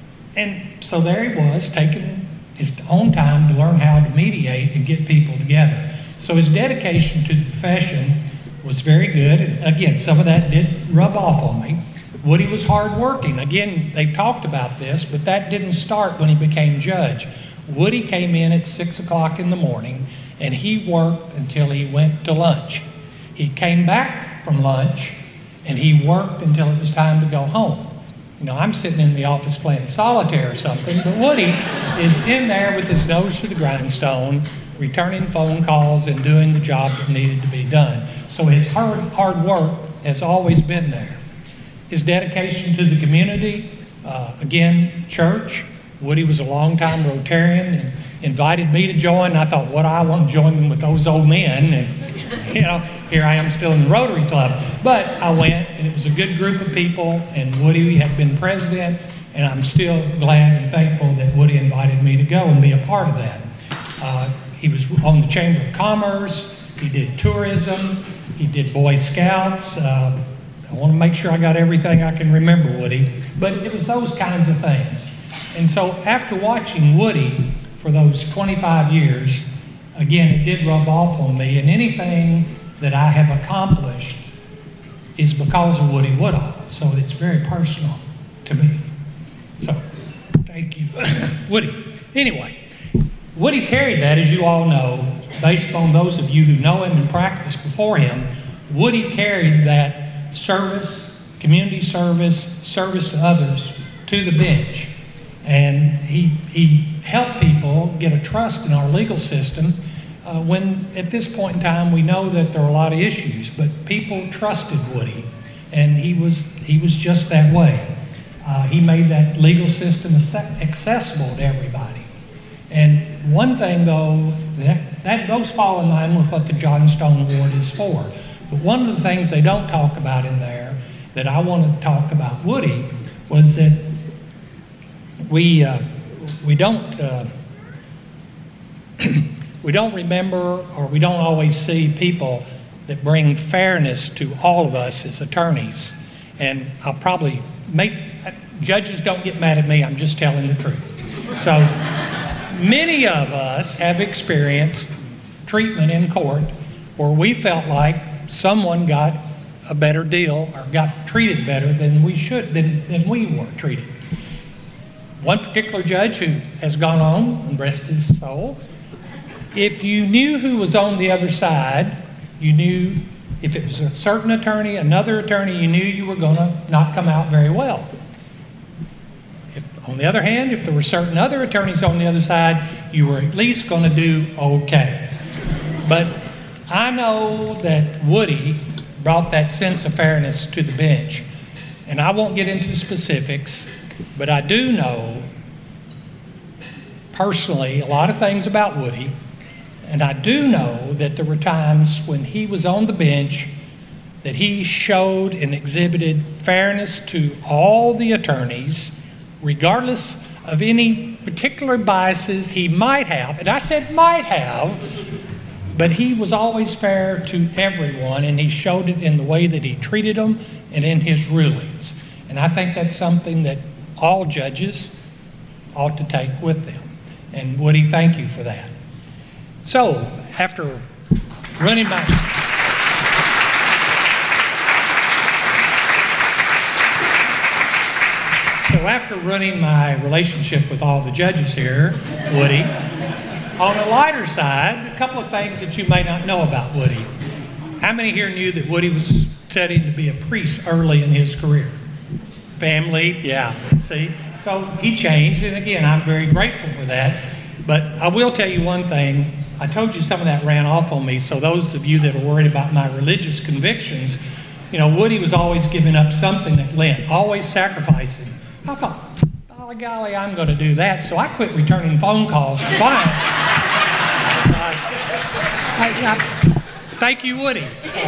And so there he was, taking his own time to learn how to mediate and get people together. So his dedication to the profession was very good. And again, some of that did rub off on me. Woody was hardworking. Again, they've talked about this, but that didn't start when he became judge. Woody came in at six o'clock in the morning, and he worked until he went to lunch. He came back from lunch, and he worked until it was time to go home. You know, I'm sitting in the office playing solitaire or something, but Woody is in there with his nose to the grindstone, returning phone calls and doing the job that needed to be done. So his hard, hard work has always been there. His dedication to the community, uh, again, church. Woody was a longtime Rotarian and invited me to join. I thought, what I want to join them with those old men. And, you know, here I am still in the Rotary Club. But I went, and it was a good group of people, and Woody had been president, and I'm still glad and thankful that Woody invited me to go and be a part of that. Uh, he was on the Chamber of Commerce. He did tourism. He did Boy Scouts. Uh, I want to make sure I got everything I can remember, Woody. But it was those kinds of things. And so after watching Woody for those twenty-five years, again, it did rub off on me. And anything that I have accomplished is because of Woody Woodall. So it's very personal to me. So thank you, Woody. Anyway, Woody carried that, as you all know, based on those of you who know him and practiced before him. Woody carried that service, community service, service to others to the bench. And he, he helped people get a trust in our legal system uh, when at this point in time we know that there are a lot of issues, but people trusted Woody, and he was, he was just that way. Uh, he made that legal system accessible to everybody. And one thing though, that, that those fall in line with what the John Stone Award is for. But one of the things they don't talk about in there that I want to talk about Woody was that we uh, we don't uh, we don't remember, or we don't always see people that bring fairness to all of us as attorneys. And I'll probably make judges don't get mad at me. I'm just telling the truth. So many of us have experienced treatment in court where we felt like someone got a better deal or got treated better than we should than, than we were treated. One particular judge who has gone on and rest his soul, if you knew who was on the other side, you knew if it was a certain attorney, another attorney, you knew you were going to not come out very well. If, on the other hand, if there were certain other attorneys on the other side, you were at least going to do okay. But I know that Woody brought that sense of fairness to the bench. And I won't get into specifics, but I do know personally a lot of things about Woody. And I do know that there were times when he was on the bench that he showed and exhibited fairness to all the attorneys, regardless of any particular biases he might have. And I said might have, but he was always fair to everyone, and he showed it in the way that he treated them and in his rulings. And I think that's something that all judges ought to take with them. And Woody, thank you for that. So, after running my... after running my relationship with all the judges here, Woody, on the lighter side, a couple of things that you may not know about Woody. How many here knew that Woody was studying to be a priest early in his career? Family, yeah, see? So he changed, and again, I'm very grateful for that. But I will tell you one thing. I told you some of that ran off on me, so those of you that are worried about my religious convictions, you know, Woody was always giving up something at Lent, always sacrificing. I thought, golly, golly, I'm going to do that, so I quit returning phone calls to clients. uh, I, I, thank you, Woody. So,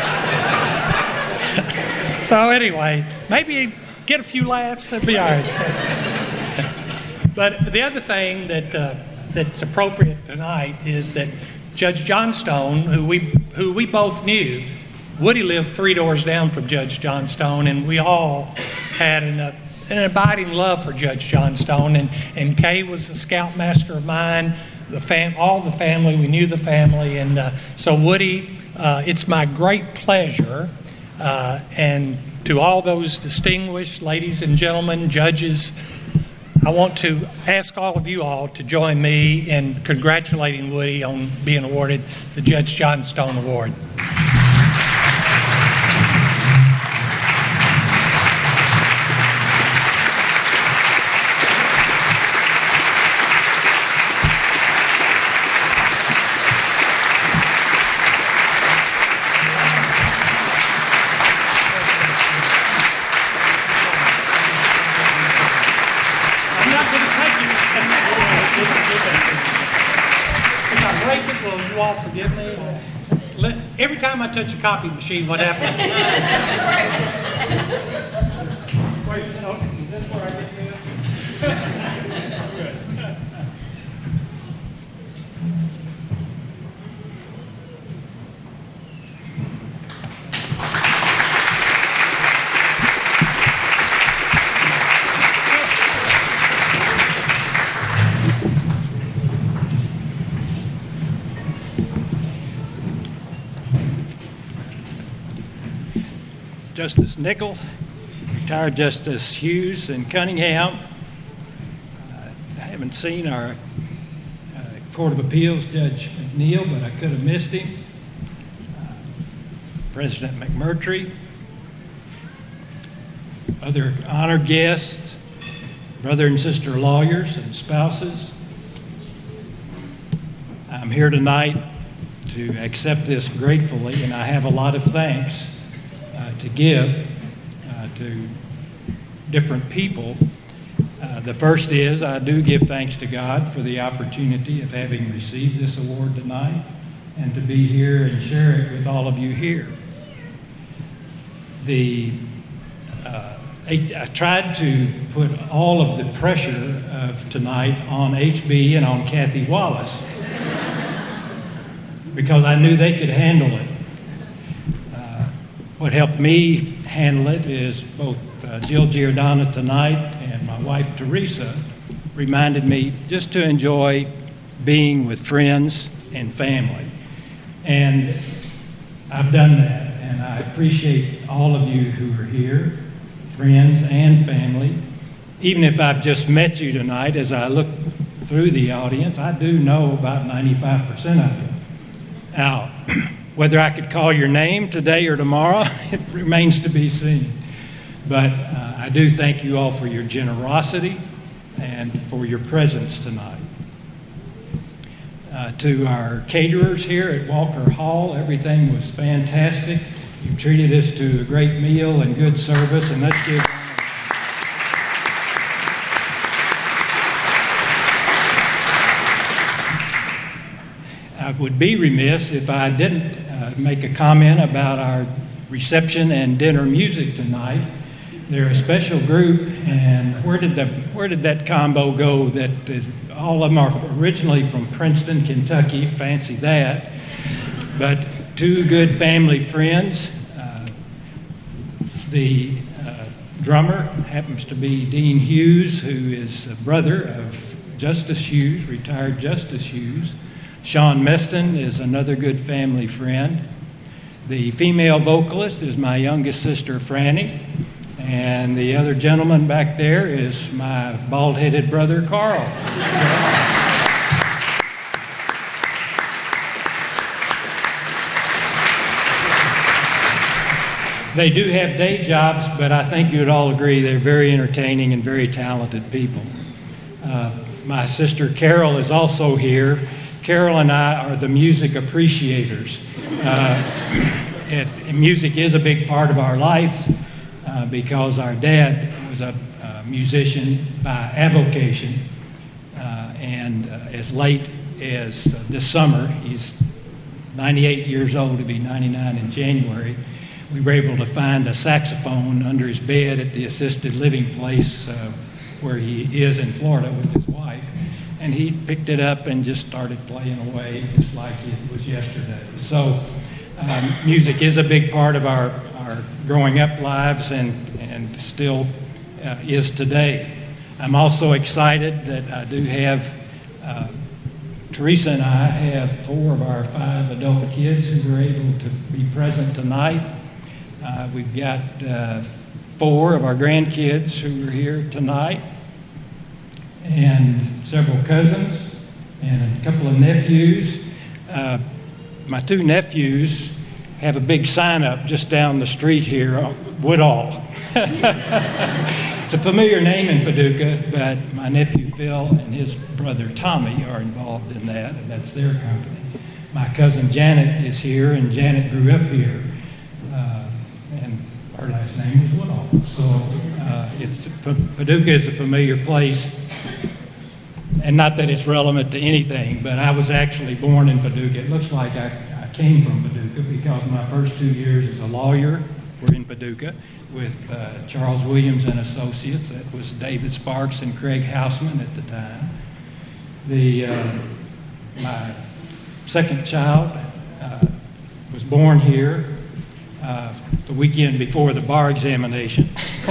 uh, so anyway, maybe get a few laughs, it'll be all right. So, but the other thing that uh, that's appropriate tonight is that Judge Johnstone, who we who we both knew, Woody lived three doors down from Judge Johnstone, and we all had an, uh, an abiding love for Judge Johnstone. And, and Kay was the scoutmaster of mine, the fam- all the family, we knew the family. And uh, so Woody, uh, it's my great pleasure, uh, and to all those distinguished ladies and gentlemen, judges, I want to ask all of you all to join me in congratulating Woody on being awarded the Judge Johnstone Award. Forgive me. Let, every time I touch a copy machine, what happens? Wait, okay, is this where I get this? Justice Nickel, retired Justice Hughes and Cunningham. Uh, I haven't seen our uh, Court of Appeals Judge McNeil, but I could have missed him. Uh, President McMurtry, other honored guests, brother and sister lawyers and spouses. I'm here tonight to accept this gratefully, and I have a lot of thanks Uh, to give uh, to different people. Uh, the first is I do give thanks to God for the opportunity of having received this award tonight and to be here and share it with all of you here. The uh, I tried to put all of the pressure of tonight on H B and on Kathy Wallace because I knew they could handle it. What helped me handle it is both uh, Jill Giordano tonight and my wife Teresa reminded me just to enjoy being with friends and family. And I've done that, and I appreciate all of you who are here, friends and family. Even if I've just met you tonight, as I look through the audience, I do know about ninety-five percent of you. Now, whether I could call your name today or tomorrow, it remains to be seen. But uh, I do thank you all for your generosity and for your presence tonight. Uh, to our caterers here at Walker Hall, everything was fantastic. You treated us to a great meal and good service, and let's give I would be remiss if I didn't uh, make a comment about our reception and dinner music tonight. They're a special group, and where did the where did that combo go? That is, all of them are originally from Princeton, Kentucky. Fancy that! But two good family friends. Uh, the uh, drummer happens to be Dean Hughes, who is a brother of Justice Hughes, retired Justice Hughes. Sean Meston is another good family friend. The female vocalist is my youngest sister, Franny, And the other gentleman back there is my bald-headed brother, Carl. They do have day jobs, but I think you'd all agree they're very entertaining and very talented people. Uh, my sister Carol is also here. Carol and I are the music appreciators. Uh, it, music is a big part of our life uh, because our dad was a, a musician by avocation. Uh, and uh, as late as uh, this summer, he's ninety-eight years old, to be ninety-nine in January, we were able to find a saxophone under his bed at the assisted living place uh, where he is in Florida with his wife. And he picked it up and just started playing away just like it was yesterday. So um, music is a big part of our, our growing up lives and, and still uh, is today. I'm also excited that I do have, uh, Teresa and I have four of our five adult kids who were able to be present tonight. Uh, we've got uh, four of our grandkids who are here tonight, and several cousins, and a couple of nephews. Uh, my two nephews have a big sign up just down the street here, Woodall. It's a familiar name in Paducah, but my nephew Phil and his brother Tommy are involved in that, and that's their company. My cousin Janet is here, and Janet grew up here. And our last name is Woodall. So uh, it's, Paducah is a familiar place, and not that it's relevant to anything, but I was actually born in Paducah. It looks like I, I came from Paducah because my first two years as a lawyer were in Paducah with uh, Charles Williams and Associates. That was David Sparks and Craig Hausman at the time. The, uh, my second child uh, was born here Uh, the weekend before the bar examination.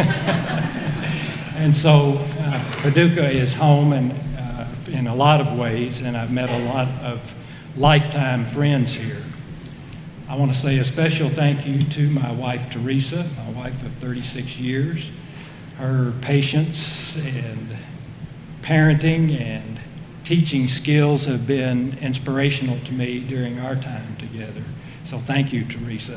And so uh, Paducah is home and, uh, in a lot of ways, and I've met a lot of lifetime friends here. I want to say a special thank you to my wife, Teresa, my wife of thirty-six years. Her patience and parenting and teaching skills have been inspirational to me during our time together. So thank you, Teresa.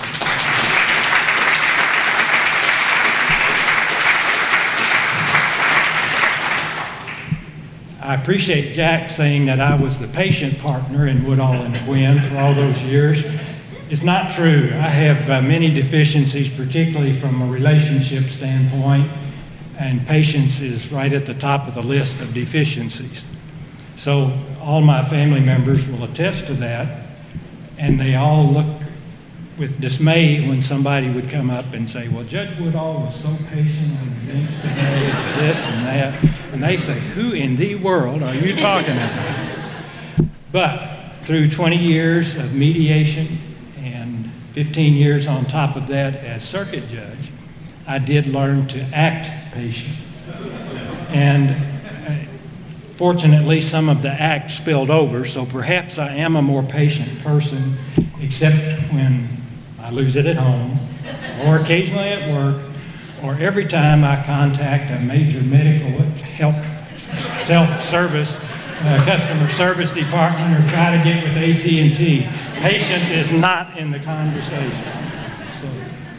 I appreciate Jack saying that I was the patient partner in Woodall and Quinn for all those years. It's not true. I have uh, many deficiencies, particularly from a relationship standpoint, and patience is right at the top of the list of deficiencies. So all my family members will attest to that, and they all look with dismay when somebody would come up and say, well, Judge Woodall was so patient on the bench today, this and that. And they say, who in the world are you talking about? But through twenty years of mediation and fifteen years on top of that as circuit judge, I did learn to act patient. And fortunately, some of the act spilled over, so perhaps I am a more patient person, except when I lose it at home, or occasionally at work, or every time I contact a major medical help, self-service, uh, customer service department, or try to get with A T and T. Patience is not in the conversation. So,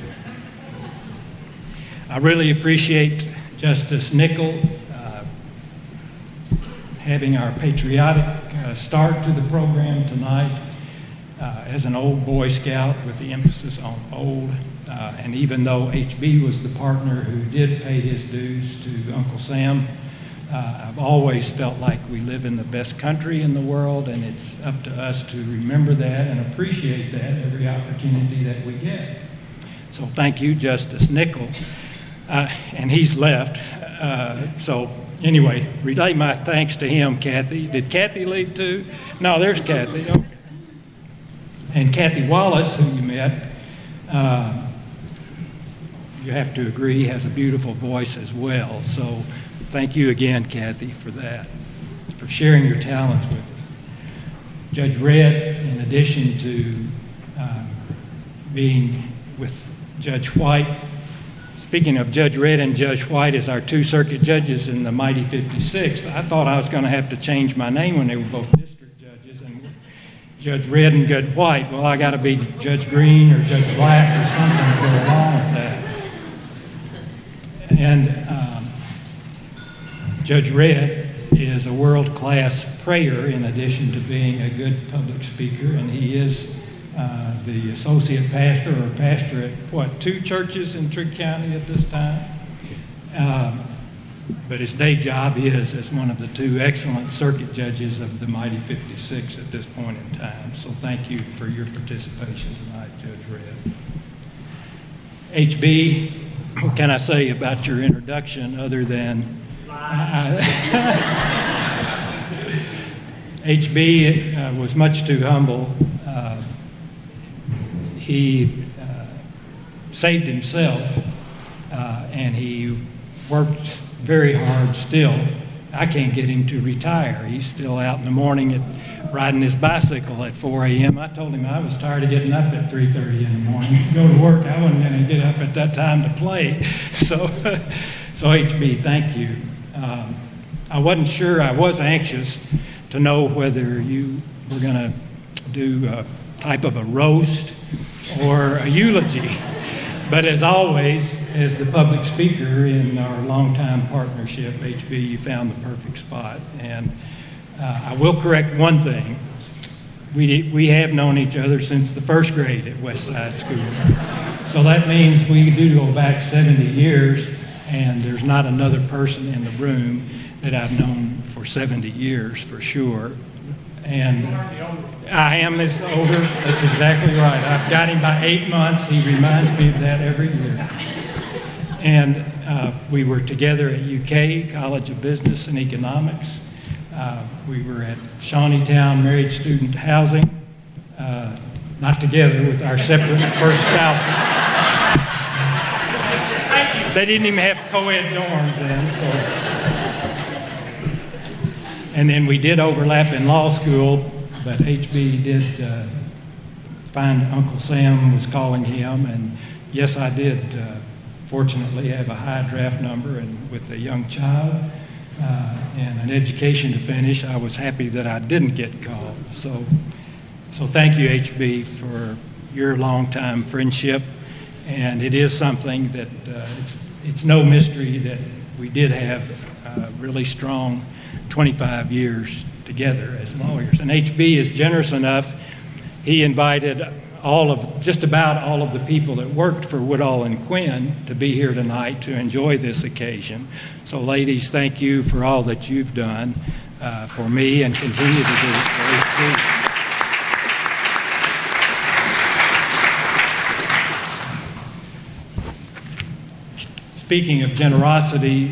I really appreciate Justice Nickel uh, having our patriotic uh, start to the program tonight. Uh, as an old Boy Scout with the emphasis on old, uh, and even though H B was the partner who did pay his dues to Uncle Sam, uh, I've always felt like we live in the best country in the world, and it's up to us to remember that and appreciate that every opportunity that we get. So thank you, Justice Nickel. Uh, and he's left. Uh, so anyway, relay my thanks to him, Kathy. Did Kathy leave too? No, there's Kathy. Okay. And Kathy Wallace, who you met, uh, you have to agree, has a beautiful voice as well. So thank you again, Kathy, for that, for sharing your talents with us. Judge Redd, in addition to uh, being with Judge White, speaking of Judge Redd and Judge White as our two circuit judges in the mighty fifty-sixth, I thought I was going to have to change my name when they were both district judges, and Judge Redd and Judge White. Well, I got to be Judge Green or Judge Black or something to go along with that. And um, Judge Redd is a world-class prayer in addition to being a good public speaker, and he is uh, the associate pastor or pastor at, what, two churches in Trigg County at this time? Um, but his day job is as one of the two excellent circuit judges of the mighty fifty-six at this point in time. So thank you for your participation tonight, Judge Redd. H B, what can I say about your introduction other than H B uh, was much too humble. Uh, he uh, saved himself, uh, and he worked very hard still. I can't get him to retire. He's still out in the morning at, riding his bicycle at four a.m. I told him I was tired of getting up at three thirty in the morning to go to work. I wasn't going to get up at that time to play. So, so H B, thank you. Um, I wasn't sure. I was anxious to know whether you were going to do a type of a roast or a eulogy. But as always, as the public speaker in our longtime partnership, H B, you found the perfect spot. And uh, I will correct one thing. We, we have known each other since the first grade at Westside School. So that means we do go back seventy years, and there's not another person in the room that I've known for seventy years for sure. And I am this older. That's exactly right. I've got him by eight months. He reminds me of that every year. And uh, we were together at U K, College of Business and Economics. Uh, we were at Shawneetown Married Student Housing, uh, not together with our separate first spouses. They didn't even have co-ed dorms then. So. And then we did overlap in law school, but H B did uh, find Uncle Sam was calling him, and yes, I did uh, fortunately have a high draft number, and with a young child uh, and an education to finish, I was happy that I didn't get called. So, so thank you, H B, for your long-time friendship, and it is something that uh, it's, it's no mystery that we did have uh, really strong twenty-five years together as lawyers. And H B is generous enough, he invited all of, just about all of the people that worked for Woodall and Quinn to be here tonight to enjoy this occasion. So ladies, thank you for all that you've done uh, for me and continue to do for H B. Speaking of generosity,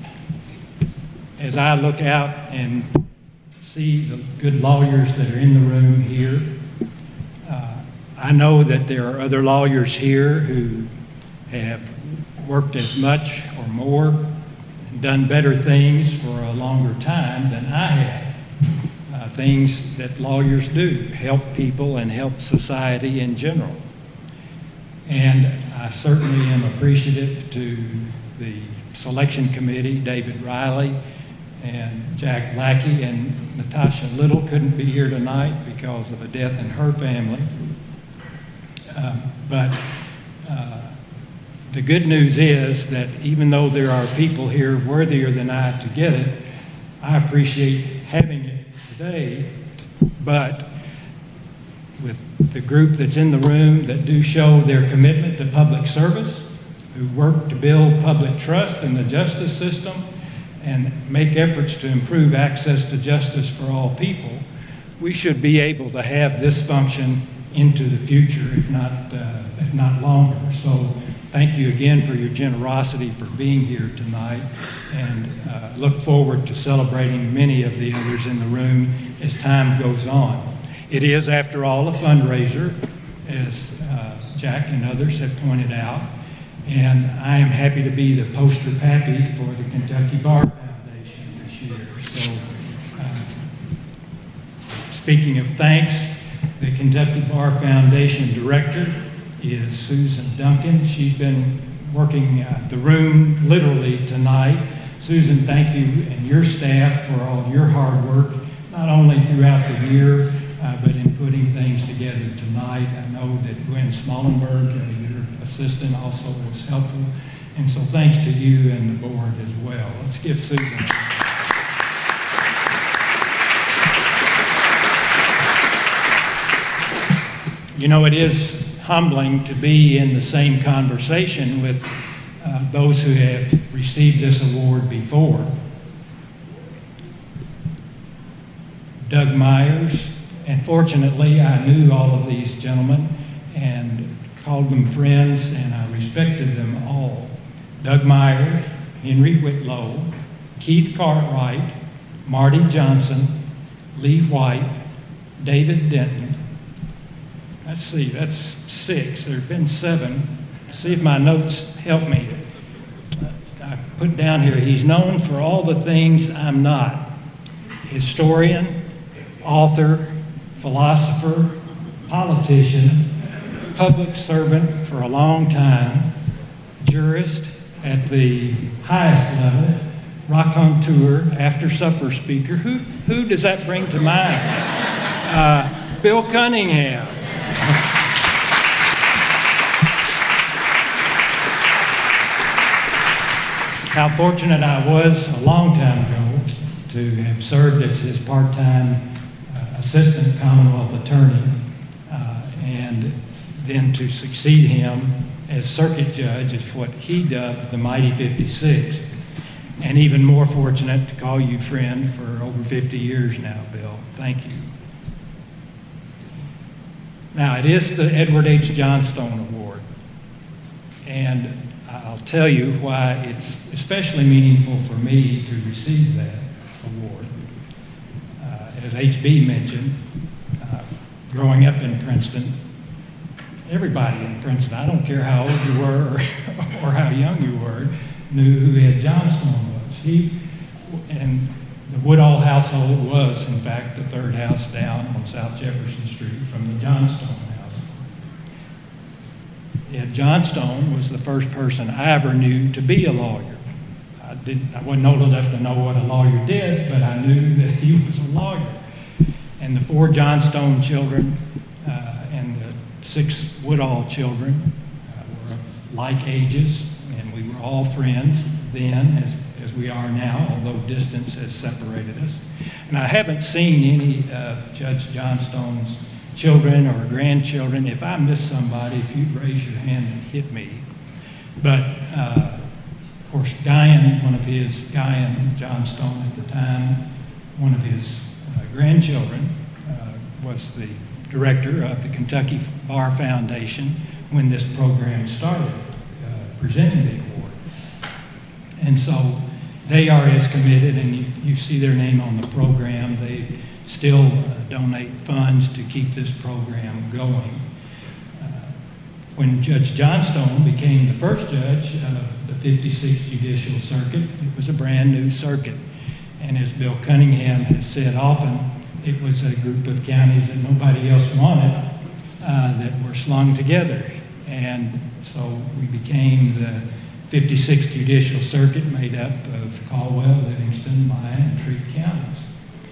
as I look out and see the good lawyers that are in the room here, uh, I know that there are other lawyers here who have worked as much or more and done better things for a longer time than I have. Uh, things that lawyers do, help people and help society in general. And I certainly am appreciative to the selection committee, David Riley, and Jack Lackey, and Natasha Little couldn't be here tonight because of a death in her family. Uh, but uh, the good news is that even though there are people here worthier than I to get it, I appreciate having it today. But with the group that's in the room that do show their commitment to public service, who work to build public trust in the justice system, and make efforts to improve access to justice for all people, we should be able to have this function into the future, if not, uh, if not longer. So thank you again for your generosity for being here tonight, and uh, look forward to celebrating many of the others in the room as time goes on. It is, after all, a fundraiser, as uh, Jack and others have pointed out, and I am happy to be the poster pappy for the Kentucky Bar Foundation this year. So, uh, speaking of thanks, the Kentucky Bar Foundation director is Susan Duncan. She's been working uh, the room literally tonight. Susan, thank you and your staff for all your hard work, not only throughout the year, uh, but in putting things together tonight. I know that Gwen Smallenberg, uh, your assistant, also was helpful. And so thanks to you and the board as well. Let's give Susan. You know, it is humbling to be in the same conversation with uh, those who have received this award before. Doug Myers, and fortunately I knew all of these gentlemen and called them friends, and I respected them all. Doug Myers, Henry Whitlow, Keith Cartwright, Marty Johnson, Lee White, David Denton. Let's see, that's six. There have been seven. Let's see if my notes help me. I put down here, he's known for all the things I'm not. Historian, author, philosopher, politician, public servant for a long time, jurist at the highest level, raconteur, after-supper speaker. Who, who does that bring to mind? Uh, Bill Cunningham. How fortunate I was a long time ago to have served as his part-time uh, assistant Commonwealth attorney uh, and then to succeed him as circuit judge is what he dubbed the Mighty fifty-six. And even more fortunate to call you friend for over fifty years now, Bill. Thank you. Now, it is the Edward H. Johnstone Award, and I'll tell you why it's especially meaningful for me to receive that award. Uh, as H B mentioned, uh, growing up in Princeton, everybody in Princeton, I don't care how old you were or, or how young you were, knew who Ed Johnstone was. He, and the Woodall household was, in fact, the third house down on South Jefferson Street from the Johnstone house. Ed Johnstone was the first person I ever knew to be a lawyer. I, didn't, I wasn't old enough to know what a lawyer did, but I knew that he was a lawyer. And the four Johnstone children uh, and the six Woodall children uh, were of like ages, and we were all friends then, as as we are now, although distance has separated us. And I haven't seen any uh, Judge Johnstone's children or grandchildren. If I miss somebody, if you'd raise your hand and hit me. But, uh, of course, Guyan, one of his, Guyan Johnstone at the time, one of his uh, grandchildren uh, was the director of the Kentucky Bar Foundation when this program started, uh, presenting the award. And so they are as committed, and you, you see their name on the program. They still uh, donate funds to keep this program going. Uh, when Judge Johnstone became the first judge of the fifty-sixth Judicial Circuit, it was a brand new circuit. And as Bill Cunningham has said often, it was a group of counties that nobody else wanted uh, that were slung together. And so we became the fifty-sixth Judicial Circuit, made up of Caldwell, Livingston, Lyon, and Treat counties.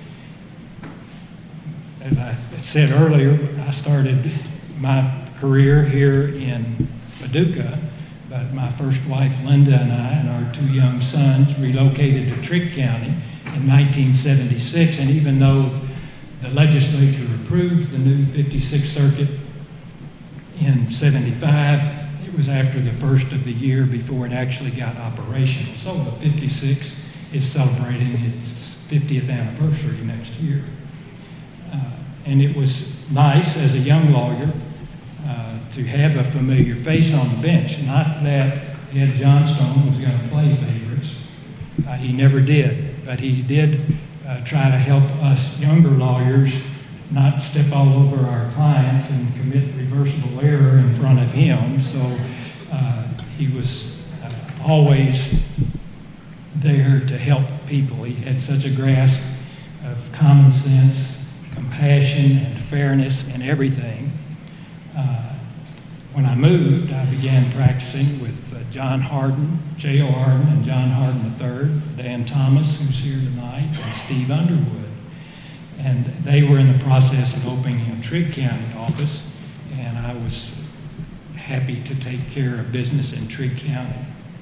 As I said earlier, I started my career here in Paducah, but my first wife, Linda, and I, and our two young sons relocated to Trigg County in nineteen seventy-six, and even though the legislature approved the new fifty-sixth Circuit in seventy-five, it was after the first of the year before it actually got operational. So the fifty-six is celebrating its fiftieth anniversary next year. Uh, and it was nice as a young lawyer uh, to have a familiar face on the bench. Not that Ed Johnstone was going to play favorites. Uh, he never did. But he did uh, try to help us younger lawyers not step all over our clients and commit reversible error in front of him. So uh, he was uh, always there to help people. He had such a grasp of common sense, compassion, and fairness in everything. Uh, when I moved, I began practicing with uh, John Harden, J O Harden, and John Harden the third, Dan Thomas, who's here tonight, and Steve Underwood. And they were in the process of opening a Trigg County office, and I was happy to take care of business in Trigg County.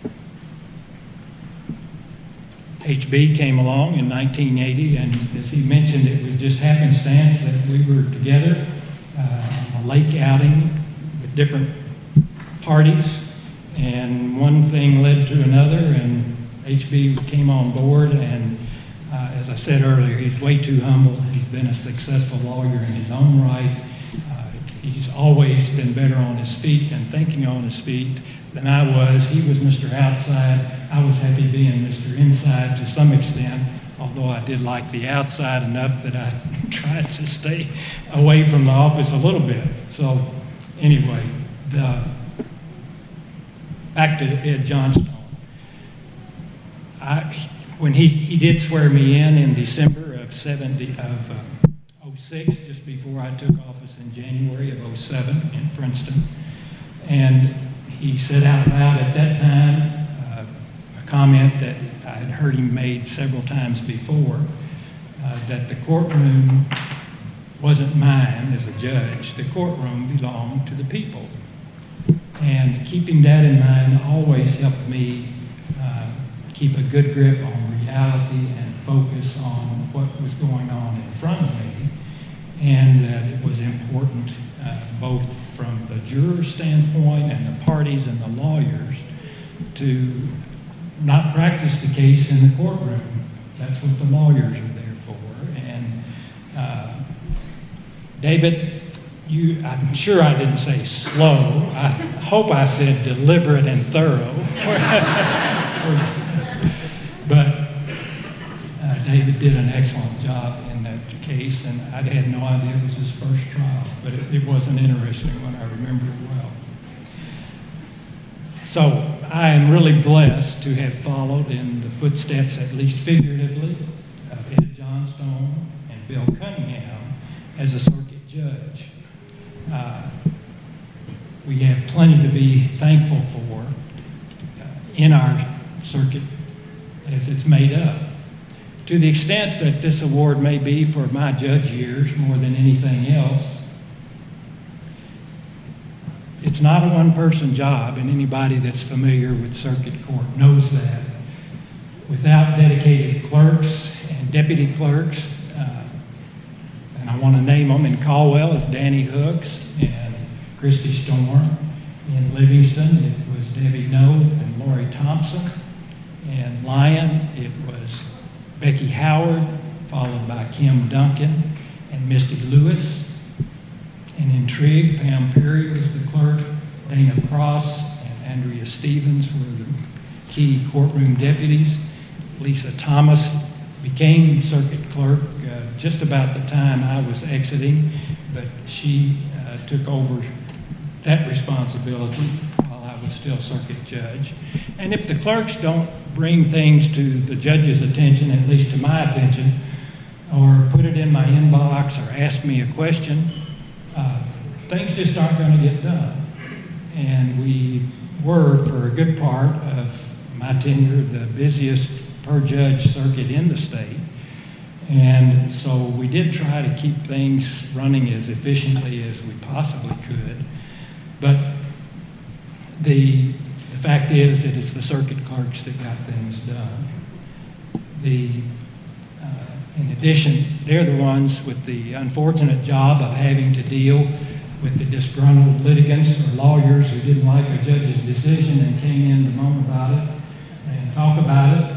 H B came along in nineteen eighty, and as he mentioned, it was just happenstance that we were together uh, on a lake outing with different parties, and one thing led to another, and H B came on board, and uh, as I said earlier, he's way too humble. He's been a successful lawyer in his own right. Uh, he's always been better on his feet and thinking on his feet than I was. He was Mister Outside. I was happy being Mister Inside to some extent, although I did like the outside enough that I tried to stay away from the office a little bit. So anyway, the, back to Ed Johnstone. I, when he, he did swear me in in December of seventy of uh, oh six, just before I took office in January of oh seven in Princeton, and he said out loud at that time uh, a comment that I had heard him made several times before, uh, that the courtroom wasn't mine as a judge. The courtroom belonged to the people. And keeping that in mind always helped me uh, keep a good grip on reality and focus on what was going on in front of me, and that it was important uh, both from the juror standpoint and the parties and the lawyers to not practice the case in the courtroom. That's what the lawyers are there for. And uh, David, you, I'm sure I didn't say slow. I hope I said deliberate and thorough. But uh, David did an excellent job in that case, and I had no idea it was his first trial, but it, it was an interesting one. I remember it well. So I am really blessed to have followed in the footsteps, at least figuratively, of Ed Johnstone and Bill Cunningham as a circuit judge. Uh, we have plenty to be thankful for uh, in our circuit as it's made up. To the extent that this award may be for my judge years more than anything else, it's not a one-person job, and anybody that's familiar with circuit court knows that. Without dedicated clerks and deputy clerks, uh, and I want to name them, in Caldwell is Danny Hooks and Christy Storm. In Livingston, it was Debbie Noth and Lori Thompson. In Lyon, it was Becky Howard, followed by Kim Duncan and Misty Lewis. And in Trigg, Pam Perry was the clerk, Dana Cross and Andrea Stevens were the key courtroom deputies. Lisa Thomas became circuit clerk uh, just about the time I was exiting, but she uh, took over that responsibility while I was still circuit judge. And if the clerks don't bring things to the judge's attention, at least to my attention, or put it in my inbox or ask me a question, uh, things just aren't going to get done. And we were, for a good part of my tenure, the busiest per judge circuit in the state. And so we did try to keep things running as efficiently as we possibly could. But the, the fact is that it's the circuit clerks that got things done. The, uh, in addition, they're the ones with the unfortunate job of having to deal with the disgruntled litigants or lawyers who didn't like a judge's decision and came in to moan about it and talk about it.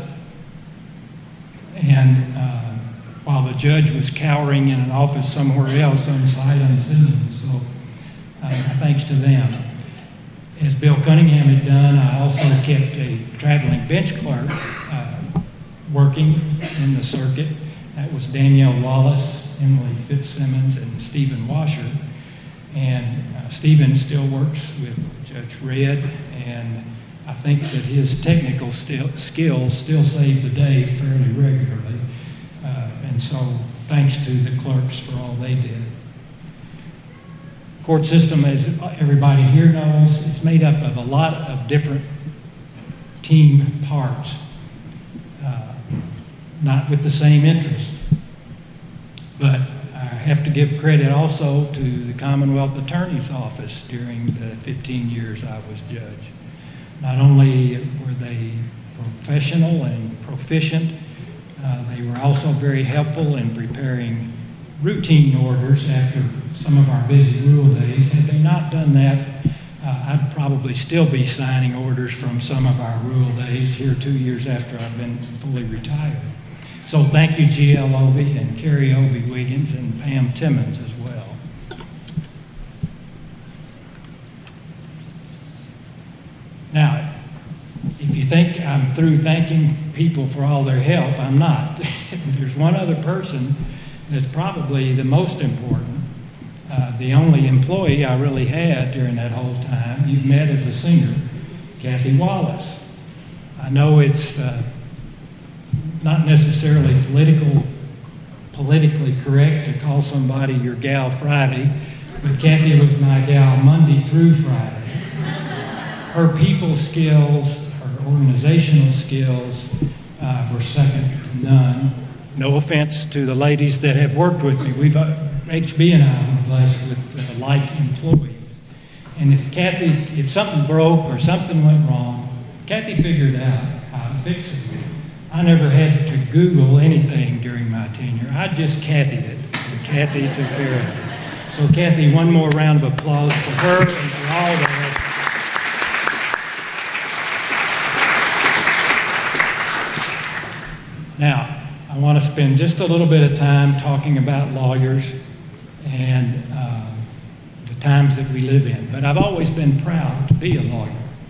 And uh, while the judge was cowering in an office somewhere else, unsight unseen. So uh, thanks to them. As Bill Cunningham had done, I also kept a traveling bench clerk uh, working in the circuit. That was Danielle Wallace, Emily Fitzsimmons, and Stephen Washer. And uh, Stephen still works with Judge Red, and I think that his technical still, skills still save the day fairly regularly. Uh, and so thanks to the clerks for all they did. court system, as everybody here knows, is made up of a lot of different team parts, uh, not with the same interest. But I have to give credit also to the Commonwealth Attorney's Office during the fifteen years I was judge. Not only were they professional and proficient, uh, they were also very helpful in preparing routine orders after some of our busy rule days. Had they not done that, uh, I'd probably still be signing orders from some of our rule days here two years after I've been fully retired. So thank you, G L Ovey and Carrie Ovey Wiggins and Pam Timmons as well. Now, if you think I'm through thanking people for all their help, I'm not. There's one other person that's probably the most important, uh, the only employee I really had during that whole time. You've met as a singer, Kathy Wallace. I know it's uh, not necessarily political, politically correct to call somebody your gal Friday, but Kathy was my gal Monday through Friday. Her people skills, her organizational skills uh, were second to none. No offense to the ladies that have worked with me. We've, uh, H B and I were blessed with uh, like employees. And if Kathy, if something broke or something went wrong, Kathy figured out how to fix it. I never had to Google anything during my tenure. I just Kathy'd it, and Kathy took care of it. So Kathy, one more round of applause for her and for all the help. Now, I want to spend just a little bit of time talking about lawyers and uh, the times that we live in. But I've always been proud to be a lawyer.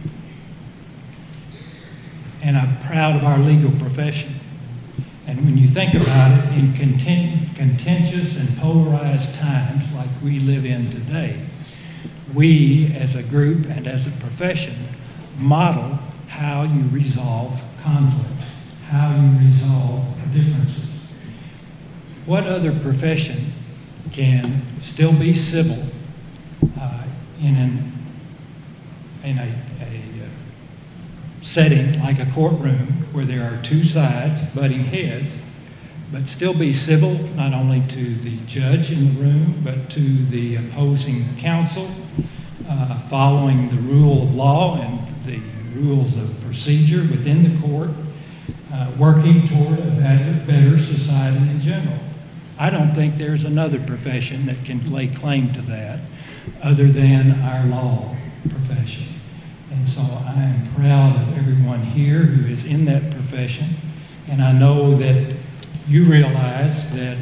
And I'm proud of our legal profession. And when you think about it, in content, contentious and polarized times like we live in today, we as a group and as a profession model how you resolve conflicts, how you resolve differences. What other profession can still be civil uh, in, an, in a, a setting like a courtroom where there are two sides butting heads, but still be civil not only to the judge in the room, but to the opposing counsel, uh, following the rule of law and the rules of procedure within the court, uh, working toward a better, better society in general. I don't think there's another profession that can lay claim to that other than our law profession. And so I am proud of everyone here who is in that profession. And I know that you realize that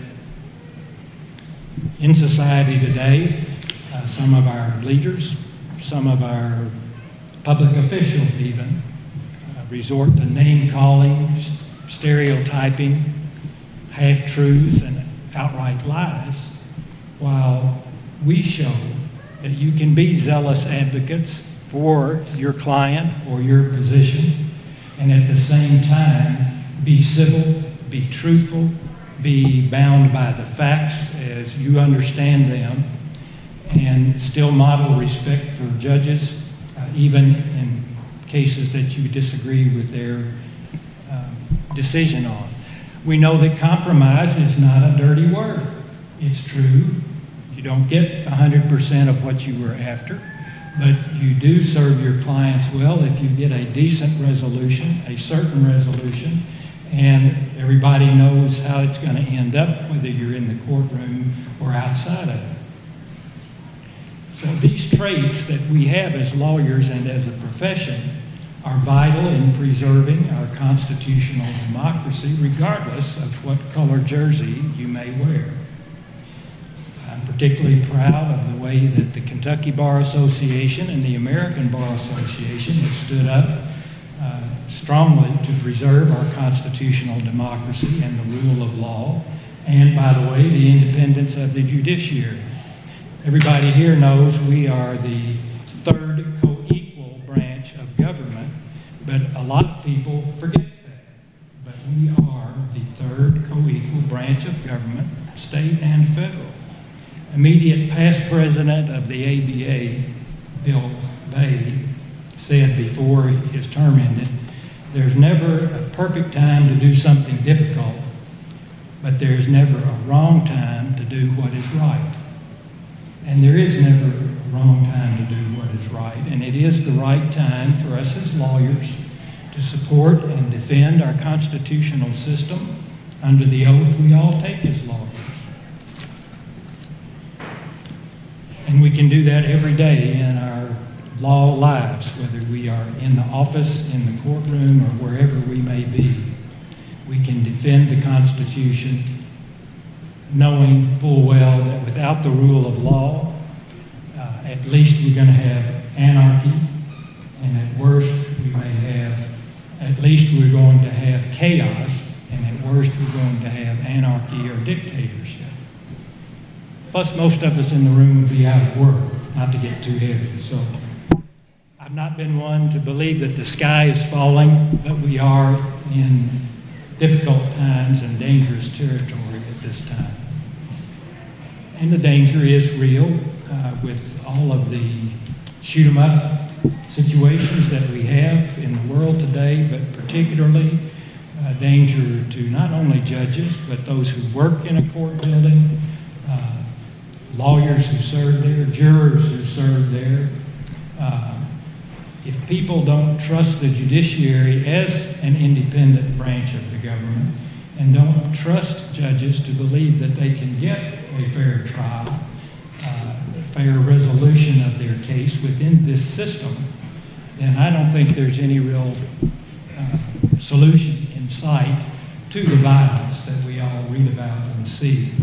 in society today, uh, some of our leaders, some of our public officials even, uh, resort to name-calling, stereotyping, half-truths, and outright lies, while we show that you can be zealous advocates for your client or your position, and at the same time be civil, be truthful, be bound by the facts as you understand them, and still model respect for judges, uh, even in cases that you disagree with their uh, decision on. We know that compromise is not a dirty word. It's true. You don't get one hundred percent of what you were after, but you do serve your clients well if you get a decent resolution, a certain resolution, and everybody knows how it's going to end up, whether you're in the courtroom or outside of it. So these traits that we have as lawyers and as a profession are vital in preserving our constitutional democracy, regardless of what color jersey you may wear. I'm particularly proud of the way that the Kentucky Bar Association and the American Bar Association have stood up uh, strongly to preserve our constitutional democracy and the rule of law, and, by the way, the independence of the judiciary. Everybody here knows we are the third co-equal branch of government, but a lot of people forget that. But we are the third co-equal branch of government, state and federal. immediate past president of the A B A, Bill Bay, said before his term ended, there's never a perfect time to do something difficult, but there's never a wrong time to do what is right. And there is never a wrong time to do what is right. And it is the right time for us as lawyers to support and defend our constitutional system under the oath we all take as lawyers. And we can do that every day in our law lives, whether we are in the office, in the courtroom, or wherever we may be. We can defend the Constitution knowing full well that without the rule of law, uh, at least we're going to have anarchy, and at worst we may have, at least we're going to have chaos, and at worst we're going to have anarchy or dictatorship. Plus, most of us in the room would be out of work, not to get too heavy. So I've not been one to believe that the sky is falling, but we are in difficult times and dangerous territory at this time. And the danger is real uh, with all of the shoot 'em up situations that we have in the world today, but particularly uh, danger to not only judges, but those who work in a court building, uh, lawyers who serve there, jurors who serve there. Uh, if people don't trust the judiciary as an independent branch of the government and don't trust judges to believe that they can get a fair trial, uh, a fair resolution of their case within this system, then I don't think there's any real uh, solution in sight to the violence that we all read about and see.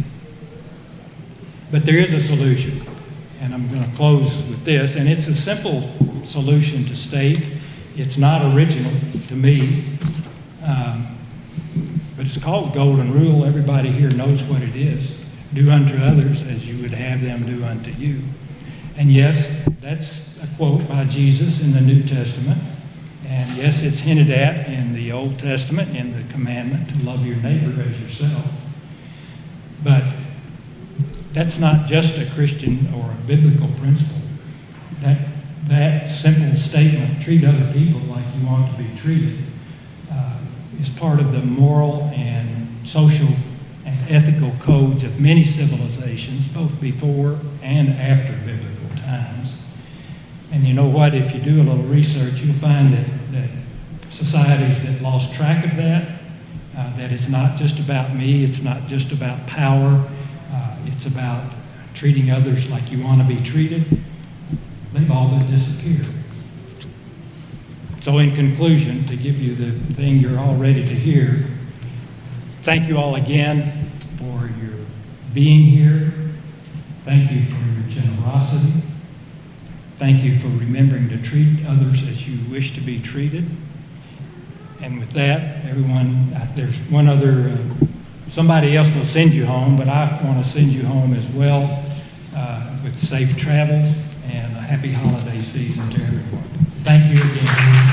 But there is a solution, and I'm going to close with this, and it's a simple solution to state. It's not original to me, um, but it's called Golden Rule. Everybody here knows what it is. Do unto others as you would have them do unto you. And yes, that's a quote by Jesus in the New Testament. And yes, it's hinted at in the Old Testament in the commandment to love your neighbor as yourself. But that's not just a Christian or a biblical principle. That, that simple statement, treat other people like you want to be treated, uh, is part of the moral and social and ethical codes of many civilizations, both before and after biblical times. And you know what? If you do a little research, you'll find that, that societies that lost track of that, uh, that it's not just about me, it's not just about power, uh, it's about treating others like you want to be treated, they've all but disappeared. So in conclusion, to give you the thing you're all ready to hear, thank you all again for your being here. Thank you for your generosity. Thank you for remembering to treat others as you wish to be treated. And with that, everyone, there's one other, uh, somebody else will send you home, but I want to send you home as well uh, with safe travels and a happy holiday season to everyone. Thank you again.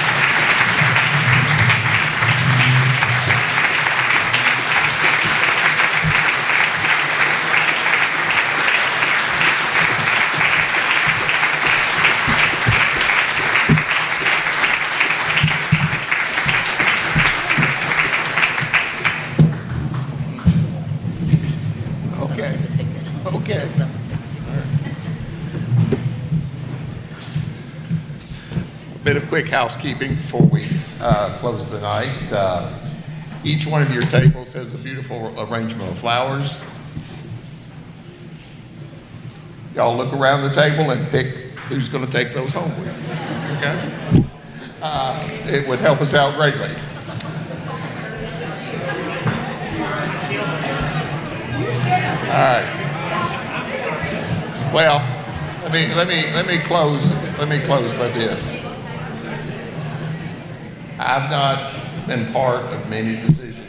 Bit of quick housekeeping before we uh, close the night. Uh, each one of your tables has a beautiful arrangement of flowers. Y'all look around the table and pick who's going to take those home with you. Okay? Uh, it would help us out greatly. All right. Well, let me let me let me close let me close by this. I've not been part of many decisions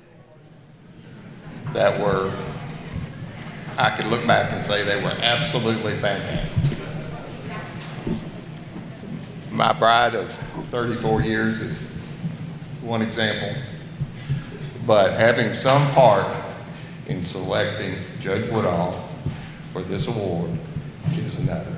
that were, I could look back and say they were absolutely fantastic. My bride of thirty-four years is one example, but having some part in selecting Judge Woodall for this award is another.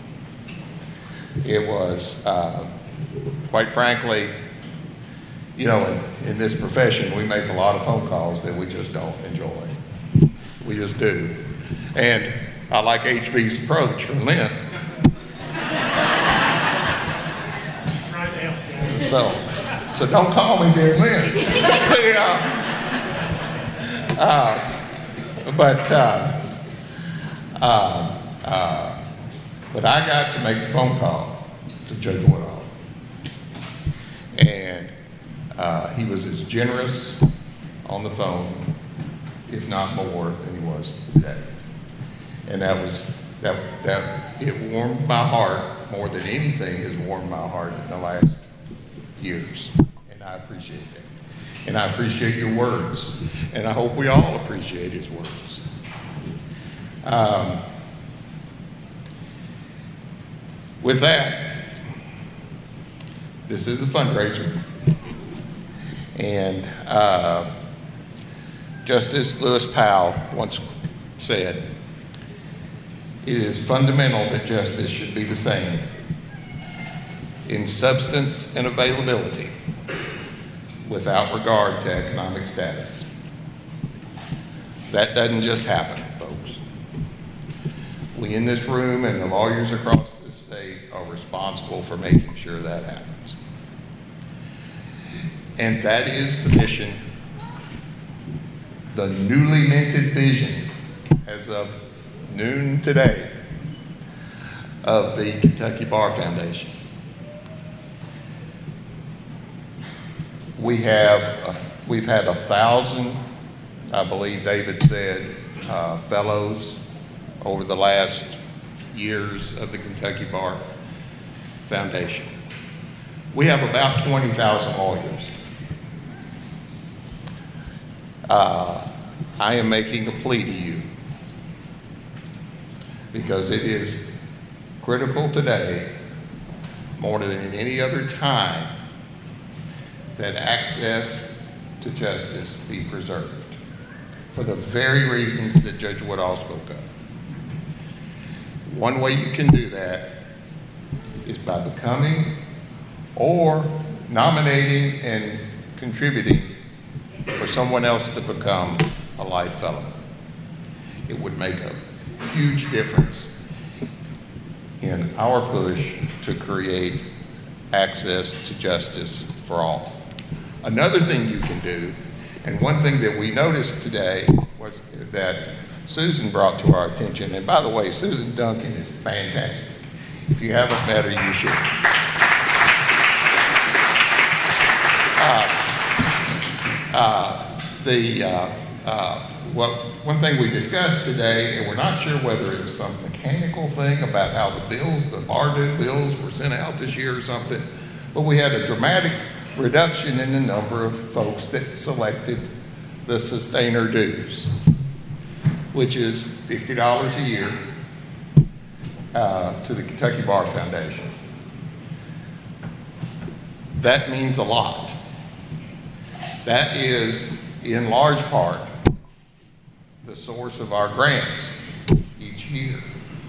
It was, uh, quite frankly, you know, in, in this profession, we make a lot of phone calls that we just don't enjoy. We just do. And I like H B's approach from Lynn. So, so don't call me during Lynn. Yeah. uh, but, uh, uh, uh, but I got to make the phone call to Judge Woodall. And uh, he was as generous on the phone, if not more, than he was today. And that was, that, that, it warmed my heart more than anything has warmed my heart in the last years. And I appreciate that. And I appreciate your words. And I hope we all appreciate his words. Um, with that, this is a fundraiser. And uh, Justice Lewis Powell once said, "It is fundamental that justice should be the same in substance and availability without regard to economic status." That doesn't just happen, folks. We in this room and the lawyers across the state are responsible for making sure that happens. And that is the mission, the newly minted vision as of noon today of the Kentucky Bar Foundation. We have, a, we've had a thousand, I believe David said, uh, fellows over the last years of the Kentucky Bar Foundation. We have about twenty thousand lawyers. Uh, I am making a plea to you because it is critical today, more than any other time, that access to justice be preserved for the very reasons that Judge Woodall spoke of. One way you can do that is by becoming or nominating and contributing for someone else to become a life fellow. It would make a huge difference in our push to create access to justice for all. Another thing you can do, and one thing that we noticed today was that Susan brought to our attention, and by the way, Susan Duncan is fantastic. If you haven't met her, you should. Uh, uh, the, uh, uh, well, one thing we discussed today, and we're not sure whether it was some mechanical thing about how the bills, the bar due bills were sent out this year or something, but we had a dramatic reduction in the number of folks that selected the sustainer dues, which is fifty dollars a year uh, to the Kentucky Bar Foundation. That means a lot. That is, in large part, the source of our grants each year.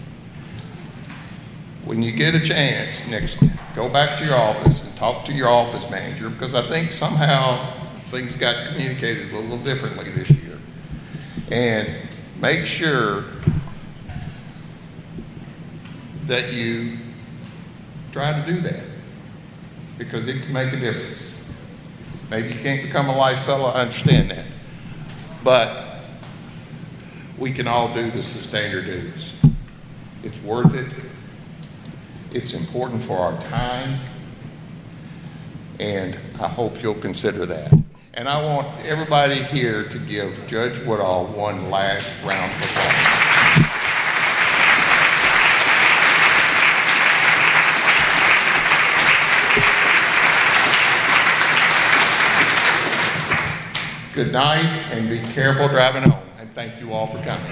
When you get a chance next, go back to your office and talk to your office manager, because I think somehow things got communicated a little differently this year. And make sure that you try to do that, because it can make a difference. Maybe you can't become a life fellow, I understand that. But we can all do the sustainer dues. It's worth it. It's important for our time. And I hope you'll consider that. And I want everybody here to give Judge Woodall one last round of applause. Good night, and be careful driving home. And thank you all for coming.